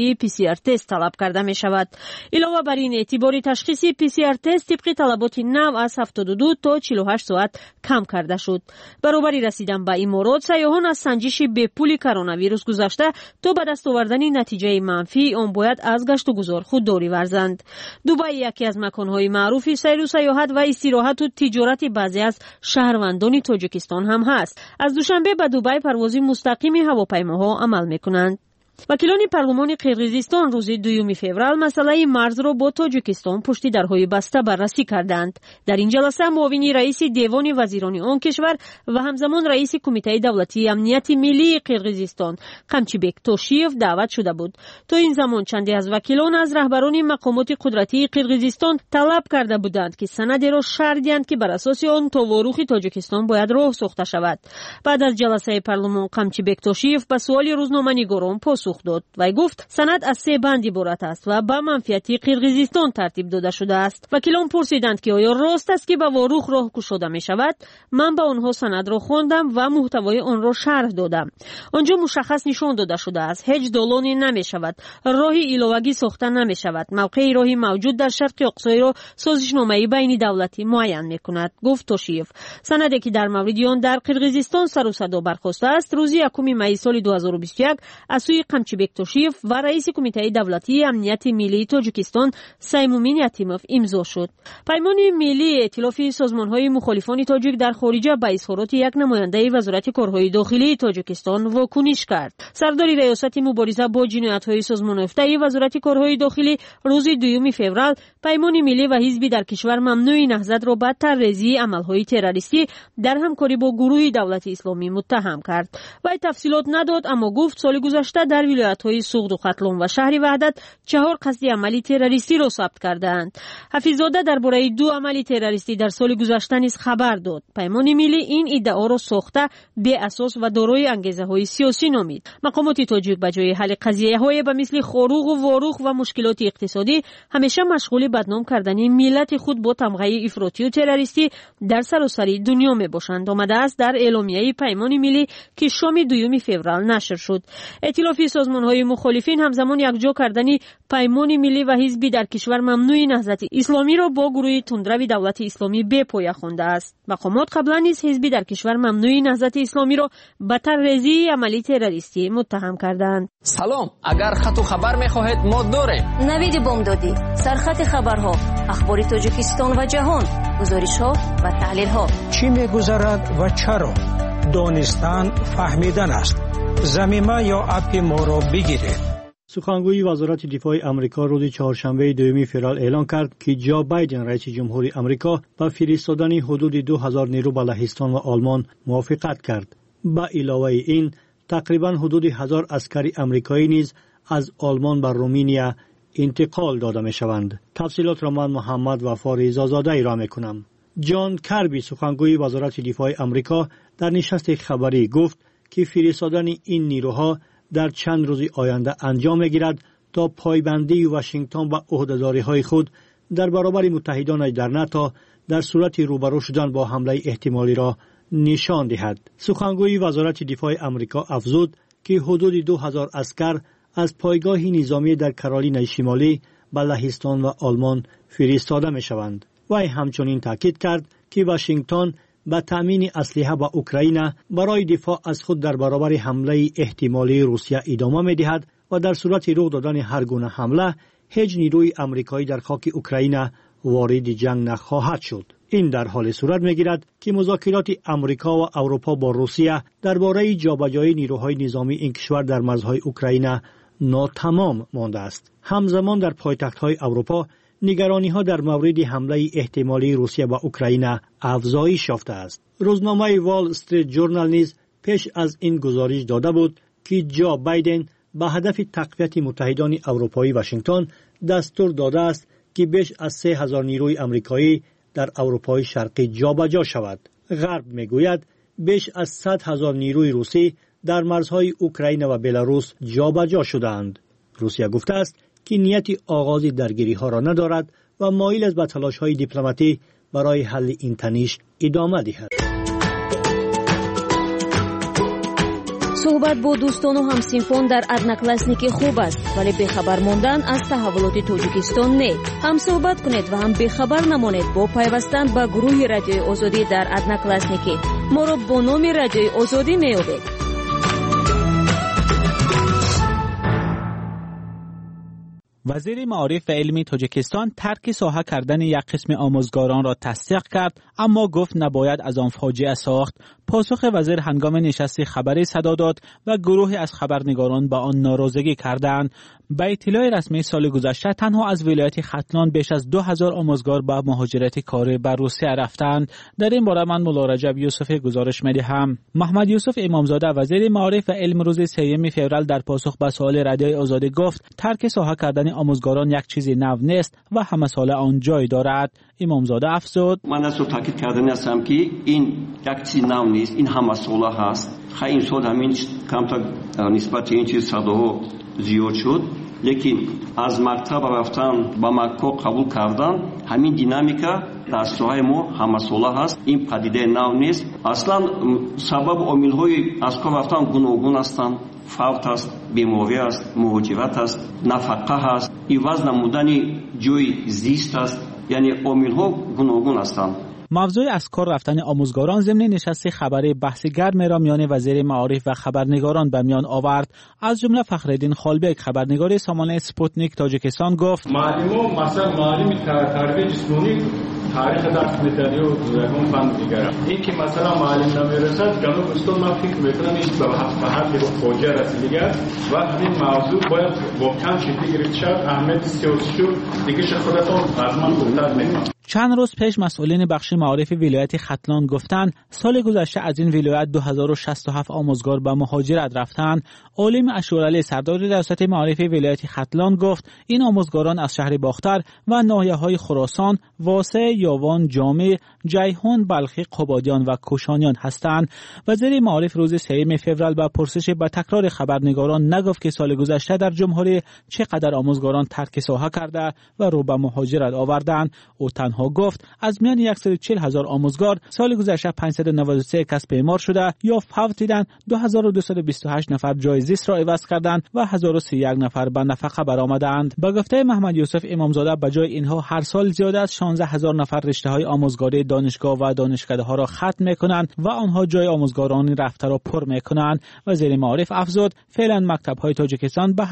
نتیجه PCR تست طلب کرده می شود. علاوه بر این اعتبار تشخیصی PCR تست طبق طلبات نو از 72 تا 48 ساعت کم کرده شد. برابری رسیدن به این مورد سیاحان از سنجش به پول کرونا ویروس گذشته تا به دست آوردن نتیجه منفی آن باید از گشت و گذار خودداری ورزند. دبی یکی از مکان‌های معروف سیر و سیاحت و استراحت و تجارت بعضی از شهروندان تاجیکستان هم هست. از دوشنبه به دبی پرواز مستقیم هواپیماها عمل می‌کنند. وکیلان پارلمان قرقیزستان روز 2 فوریه مسئله مرز را با تاجیکستان پشت درهای بسته بررسی کردند. در این جلسه معاون رئیس دیوان وزیران آن کشور و همزمان رئیس کمیته دولتی امنیت ملی قرقیزستان قمچیبک توشیف دعوت شده بود. تا این زمان چندی از وکیلان از رهبران مقامات قدرتی قرقیزستان طلب کرده بودند که سندی را شرح دهند که بر اساس آن تاواروخ تاجیکستان باید راه ساخته شود. بعد از جلسه پارلمان قمچیبک توشیف به سوال روزنامه‌نگاران پاسخ داد و گفت سند از 3 بند عبارت است و به منفعت قرقیزستان ترتیب داده شده است. وکیلان پرسیدند که آیا راست است که به واروخ راه گشوده می شود؟ من به آنها سند را خواندم و محتوای آن را شرح دادم. آنجا مشخص نشان داده شده است هیچ دالانی نمی شود، راهی علاوه‌ای ساخته نمی شود. موقع راهی موجود در شرق اقصی را سازشنامه بین دولتی معین می کند، گفت توشیف. سندی که در مورد آن در قرقیزستان سر و صدا برخاسته است روز 1 می سال 2021 از سوی قمچیبک توشیف و رئیس کمیته دولتی امنیت ملی تاجیکستان سیمومین یتیموف امضا شد. پیمان ملی ائتلاف سازمان‌های مخالفان تاجیک در خارج به اظهارات یک نماینده وزارت کارهای داخلی تاجیکستان واکنش کرد. سردار ریاست مبارزه با جنایت‌های سازمان یافته وزارت کارهای داخلی روز 2 فوریه پیمان ملی و حزبی در کشور ممنوع نهضت را به طرح‌ریزی عمل‌های تروریستی در همکاری با گروه دولت اسلامی متهم کرد. وی تفصیلات نداد اما گفت سال گذشته در ولایت‌های سوغد و ختلون و شهر وحدت 4 قصد عملی تروریستی را ثبت کردند. حفیظ‌زاده درباره 2 عملی تروریستی در سال گذشته نیز خبر داد. پیمان ملی این ادعا را ساخته بی اساس و دارای انگیزه‌های سیاسی نامید. مقامات تاجیک به جای حل قضیه‌های به مثل خاروق و واروخ و مشکلات اقتصادی همیشه مشغول بدنام کردن ملت خود با تمغه افراطی و تروریستی در سراسر دنیا میباشند. آمده است در اعلامیه پیمان ملی که شام 2 فوریه نشر شد. ائتلاف سازمان‌های مخالفین همزمان یکجا کردن پیمان ملی و حزبی در کشور ممنوع نهضت اسلامی را با گروه تندرو دولت اسلامی به پایه خوانده است. مقامات قبلا نیز حزبی در کشور ممنوع نهضت اسلامی را به طرح‌ریزی عملی تروریستی متهم کردند. سلام، اگر خط و خبر می‌خواهید ما داریم. نوید بامدادی، سرخط خبرها، اخبار تاجیکستان و جهان، گزارش‌ها و تحلیل‌ها. چی می‌گذرد و چرا؟ دانستن فهمیدن است. زمینه یا اپ ما را بگیرید. سخنگوی وزارت دفاع آمریکا روز چهارشنبه 2 فوریه اعلام کرد که جو بایدن رئیس جمهوری آمریکا با فرستادن حدود 2000 نیرو به لهستان و آلمان موافقت کرد. با علاوه این تقریبا حدود 1000 عسکری آمریکایی نیز از آلمان به رومانیا انتقال داده می شوند. تفصیلات را من محمد وفا رضازاده ارائه می کنم. جان کربی سخنگوی وزارت دفاع آمریکا در نشست خبری گفت که فرستادن این نیروها در چند روز آینده انجام می‌گیرد تا پایبندی واشنگتن به عهده‌داری‌های خود در برابر متحدانش در ناتو در صورت روبرو شدن با حمله احتمالی را نشان دهد. سخنگوی وزارت دفاع آمریکا افزود که حدود 2000 عسکر از پایگاه نظامی در کارولینای شمالی به لهستان و آلمان فرستاده می‌شوند. وی همچنین تاکید کرد که واشنگتن با تامین اسلحه به اوکراین برای دفاع از خود در برابر حمله احتمالی روسیه ادامه می‌دهد و در صورت رخ دادن هر گونه حمله هیچ نیروی آمریکایی در خاک اوکراین وارد جنگ نخواهد شد. این در حال صورت می‌گیرد که مذاکرات آمریکا و اروپا با روسیه درباره جابجایی نیروهای نظامی این کشور در مرزهای اوکراین ناتمام مانده است. همزمان در پایتخت‌های اروپا نگرانی‌ها در مورد حمله احتمالی روسیه به اوکراین افزایش یافته است. روزنامه وال استریت جورنال نیز پیش از این گزارش داده بود که جو بایدن به هدف تقویت متحدان اروپایی واشنگتن دستور داده است که بیش از 3000 نیروی آمریکایی در اروپای شرقی جابجا شود. غرب میگوید بیش از 100,000 نیروی روسی در مرزهای اوکراین و بلاروس جابجا شدند. روسیه گفته است که نیت آغاز درگیری‌ها را ندارد و مایل است به تلاش‌های دیپلماتی برای حل این تنش ادامه دهد. صحبت با دوستان و همسینفان در ادناکلاسنیکی خوب است، ولی بخبر ماندن از تحولات تاجیکستان نه. هم صحبت کنید و هم بخبر نمانید با پیوستن به گروه رادیوی آزادی در ادناکلاسنیکی. ما را با نام رادیوی آزادی میابید. وزیر معارف و علمی تاجیکستان ترک ساحه کردن یک قسم آموزگاران را تصدیق کرد، اما گفت نباید از آن فاجعه ساخت. پاسخ وزیر هنگام نشست خبری صدا داد و گروهی از خبرنگاران با آن ناراضگی کردند. به اطلاع رسمی سال گذشته تنها از ولایت ختلان بیش از 2000 آموزگار با مهاجرت کاری بر روسیه رفتند. در این باره من مولا رجب یوسف گزارش می‌دهم. محمد یوسف امامزاده وزیر معارف و علم روز 3 فوریه در پاسخ به سوال رادیوی آزادی گفت ترک ساحه کردن آموزگاران یک چیزی نو نیست و همه ساله آن جای دارد. امامزاده افزود: من از تاکید کردن هستم که این یک چیز نو نیست، این همه ساله هست. خیلی این سال همین کمتر نسبت این چیز صداها زیاد شد، لیکن از مکتب رفتن با مکه قبول کردن همین دینامیکا در ساحه ما همه ساله هست. این پدیده نو نیست. اصلا سبب عامل‌های از کار رفتن گوناگون هستند. فوت است، بیماری است، مهاجرت است، نفقه است، عوض نمودن جای زیست است، یعنی عامل‌ها گوناگون هستند. موضوع از کار رفتن آموزگاران ضمن نشست خبری بحث گرم را میان وزیر معارف و خبرنگاران به میان آورد. از جمله فخرالدین خالبک خبرنگار سامانه سپوتنیک تاجیکستان گفت: معلم مثلا معلم تربیت جسمانی تاریخ درس می‌دهد و همون فن دیگر. این که مثلا معلم نمیرسد جنوب استان من فکر می‌کنم این به حد فوجا رسیده است و همین موضوع باید واقعا جدی گرفته شود. اهمیت سیاسی دیگه خودتون از من گفتن نمی‌کنم. چند روز پیش مسئولین بخش معارف ولایت ختلان گفتند سال گذشته از این ولایت 2067 آموزگار به مهاجرت رفتند. عالم اشورعلی سردار ریاست معارف ولایت ختلان گفت این آموزگاران از شهر باختر و ناحیه‌های خراسان، واسه، یاوان، جامع، جیهون، بلخی، قبادیان و کوشانیان هستند. وزیر معارف روز 3 فوریه با پرسش به تکرار خبرنگاران نگفت که سال گذشته در جمهوری چقدر آموزگاران ترک ساحه کرده و رو به مهاجرت آوردند. او تنها گفت از میان 140,000 آموزگار سال گذشته 593 کس بیمار شده یا فوت دیدند، 2228 نفر جای زیست را عوض کردند و 1031 نفر به نفقه برآمدند. به گفته محمد یوسف امامزاده به جای اینها هر سال زیاده از 16000 نفر رشته‌های آموزگاری دانشگاه و دانشکده‌ها را ختم می‌کنند و آنها جای آموزگاران رفته را پر می‌کنند. وزیر معارف افزود فعلا مکتب‌های تاجیکستان به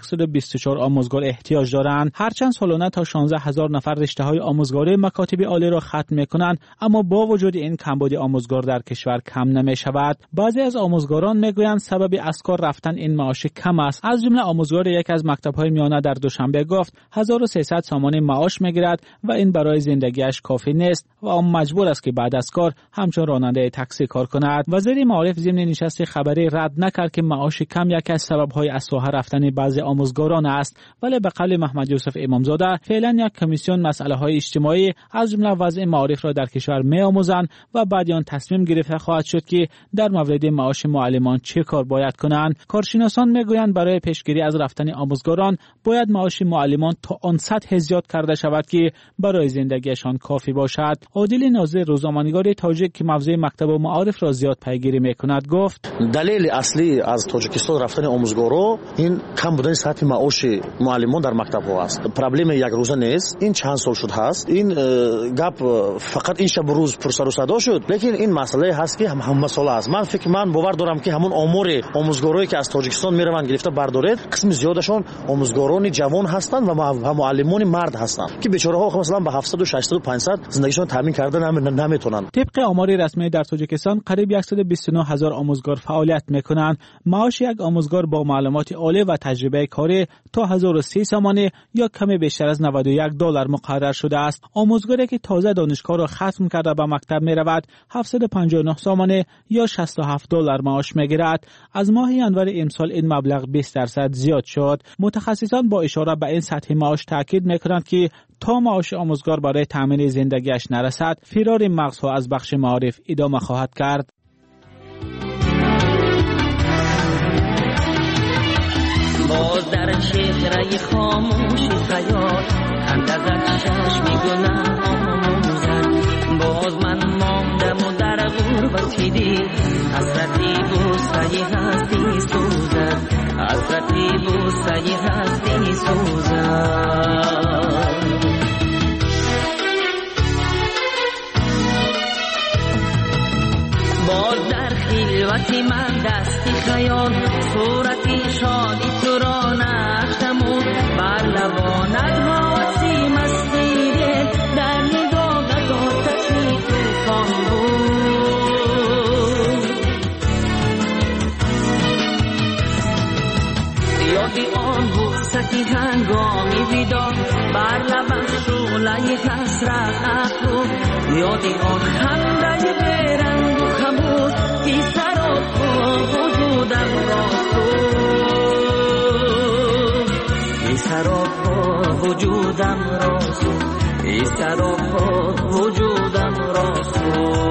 1124 آموزگار احتیاج دارند. هرچند سالانه تا 16000 نفر رشته‌های آموزگاری مکاتب عالی را ختم می‌کنند، اما با وجود این کمبود آموزگار در کشور کم نمی‌شود. بعضی از آموزگاران می‌گویند سبب از کار رفتن این معاش کم است. از جمله آموزگار یک از مکتب‌های میانه در دوشنبه گفت 1300 سامان معاش می‌گیرد و این برای زندگیش کافی نیست و آن مجبور است که بعد از کار همچون راننده تاکسی کار کند. وزیر معارف ضمن نشست خبری رد نکرد که معاش کم یکی از سبب‌های از ساحه رفتن بعضی آموزگاران است، ولی به قول محمد یوسف امامزاده فعلا یک کمیسیون مسائل اجتماعی از جمله وضع معارف را در کشور می‌آموزند و بعد آن تصمیم گرفته خواهد شد که در مورد معاش معلمان چه کار باید کنند. کارشناسان میگویند برای پیشگیری از رفتن آموزگاران باید معاش معلمان تا آن سطح زیاد کرده شود که برای زندگیشان کافی باشد. عادل ناظر روزنامه‌نگار تاجیک که موضوع مکتب و معارف را زیاد پیگیری می‌کند گفت دلیل اصلی از تاجیکستان رفتن آموزگارا این کم بودن سطح معاش معلمان در مکتب‌ها است. پرابلم یک روزه نیست، این چند سال شد هست. این گپ فقط این شب روز پر سر و صدا شد، لیکن این مسئله هست که هم مسئله است. من باور دارم که همون آمار آموزگارایی که از تاجیکستان میروند گرفته بردارید، قسم زیادشون آموزگاران جوان هستند و معلمان مرد هستند که بیچاره‌ها مثلا به 700 و 600 و 500 زندگیشون تامین کردن نمیتونن. طبق آمار رسمی در تاجیکستان قریب 129,000 آموزگار فعالیت میکنند. معاش یک آموزگار با معلومات عالی و تجربه کاری تا 1030 سامانه یا کمی بیشتر از $91 مقرر شده است. آموزگاری که تازه دانشگاه را ختم کرده به مکتب می رود 759 سامانه یا $67 معاش می گیرد. از ماه ینور امسال این مبلغ 20% زیاد شد. متخصصان با اشاره به این سطح معاش تاکید می کنند که تا معاش آموزگار برای تامین زندگیش نرسد فرار مغزها از بخش معارف ادامه خواهد کرد. باز در چهره خاموش خیال اندازت چشم میگنم آموزد باز من ماندم و در غربتی دید حسرتی بوسه هستی سوزد حسرتی بوسه هستی سوزد باز در خلوتی من دستی خیال صورتی شادی تو را نشتم و بر لبانت حواسی مستی در نگاهت آتشی توفان بود یادی آن بوستی هنگامی ویدا بر لبم شعله حسرت بود یادی آن خنده برنگ و خموش که سراپا وجودم را سوخت که سراپا وجودم را سوخت که سراپا وجودم را سوخت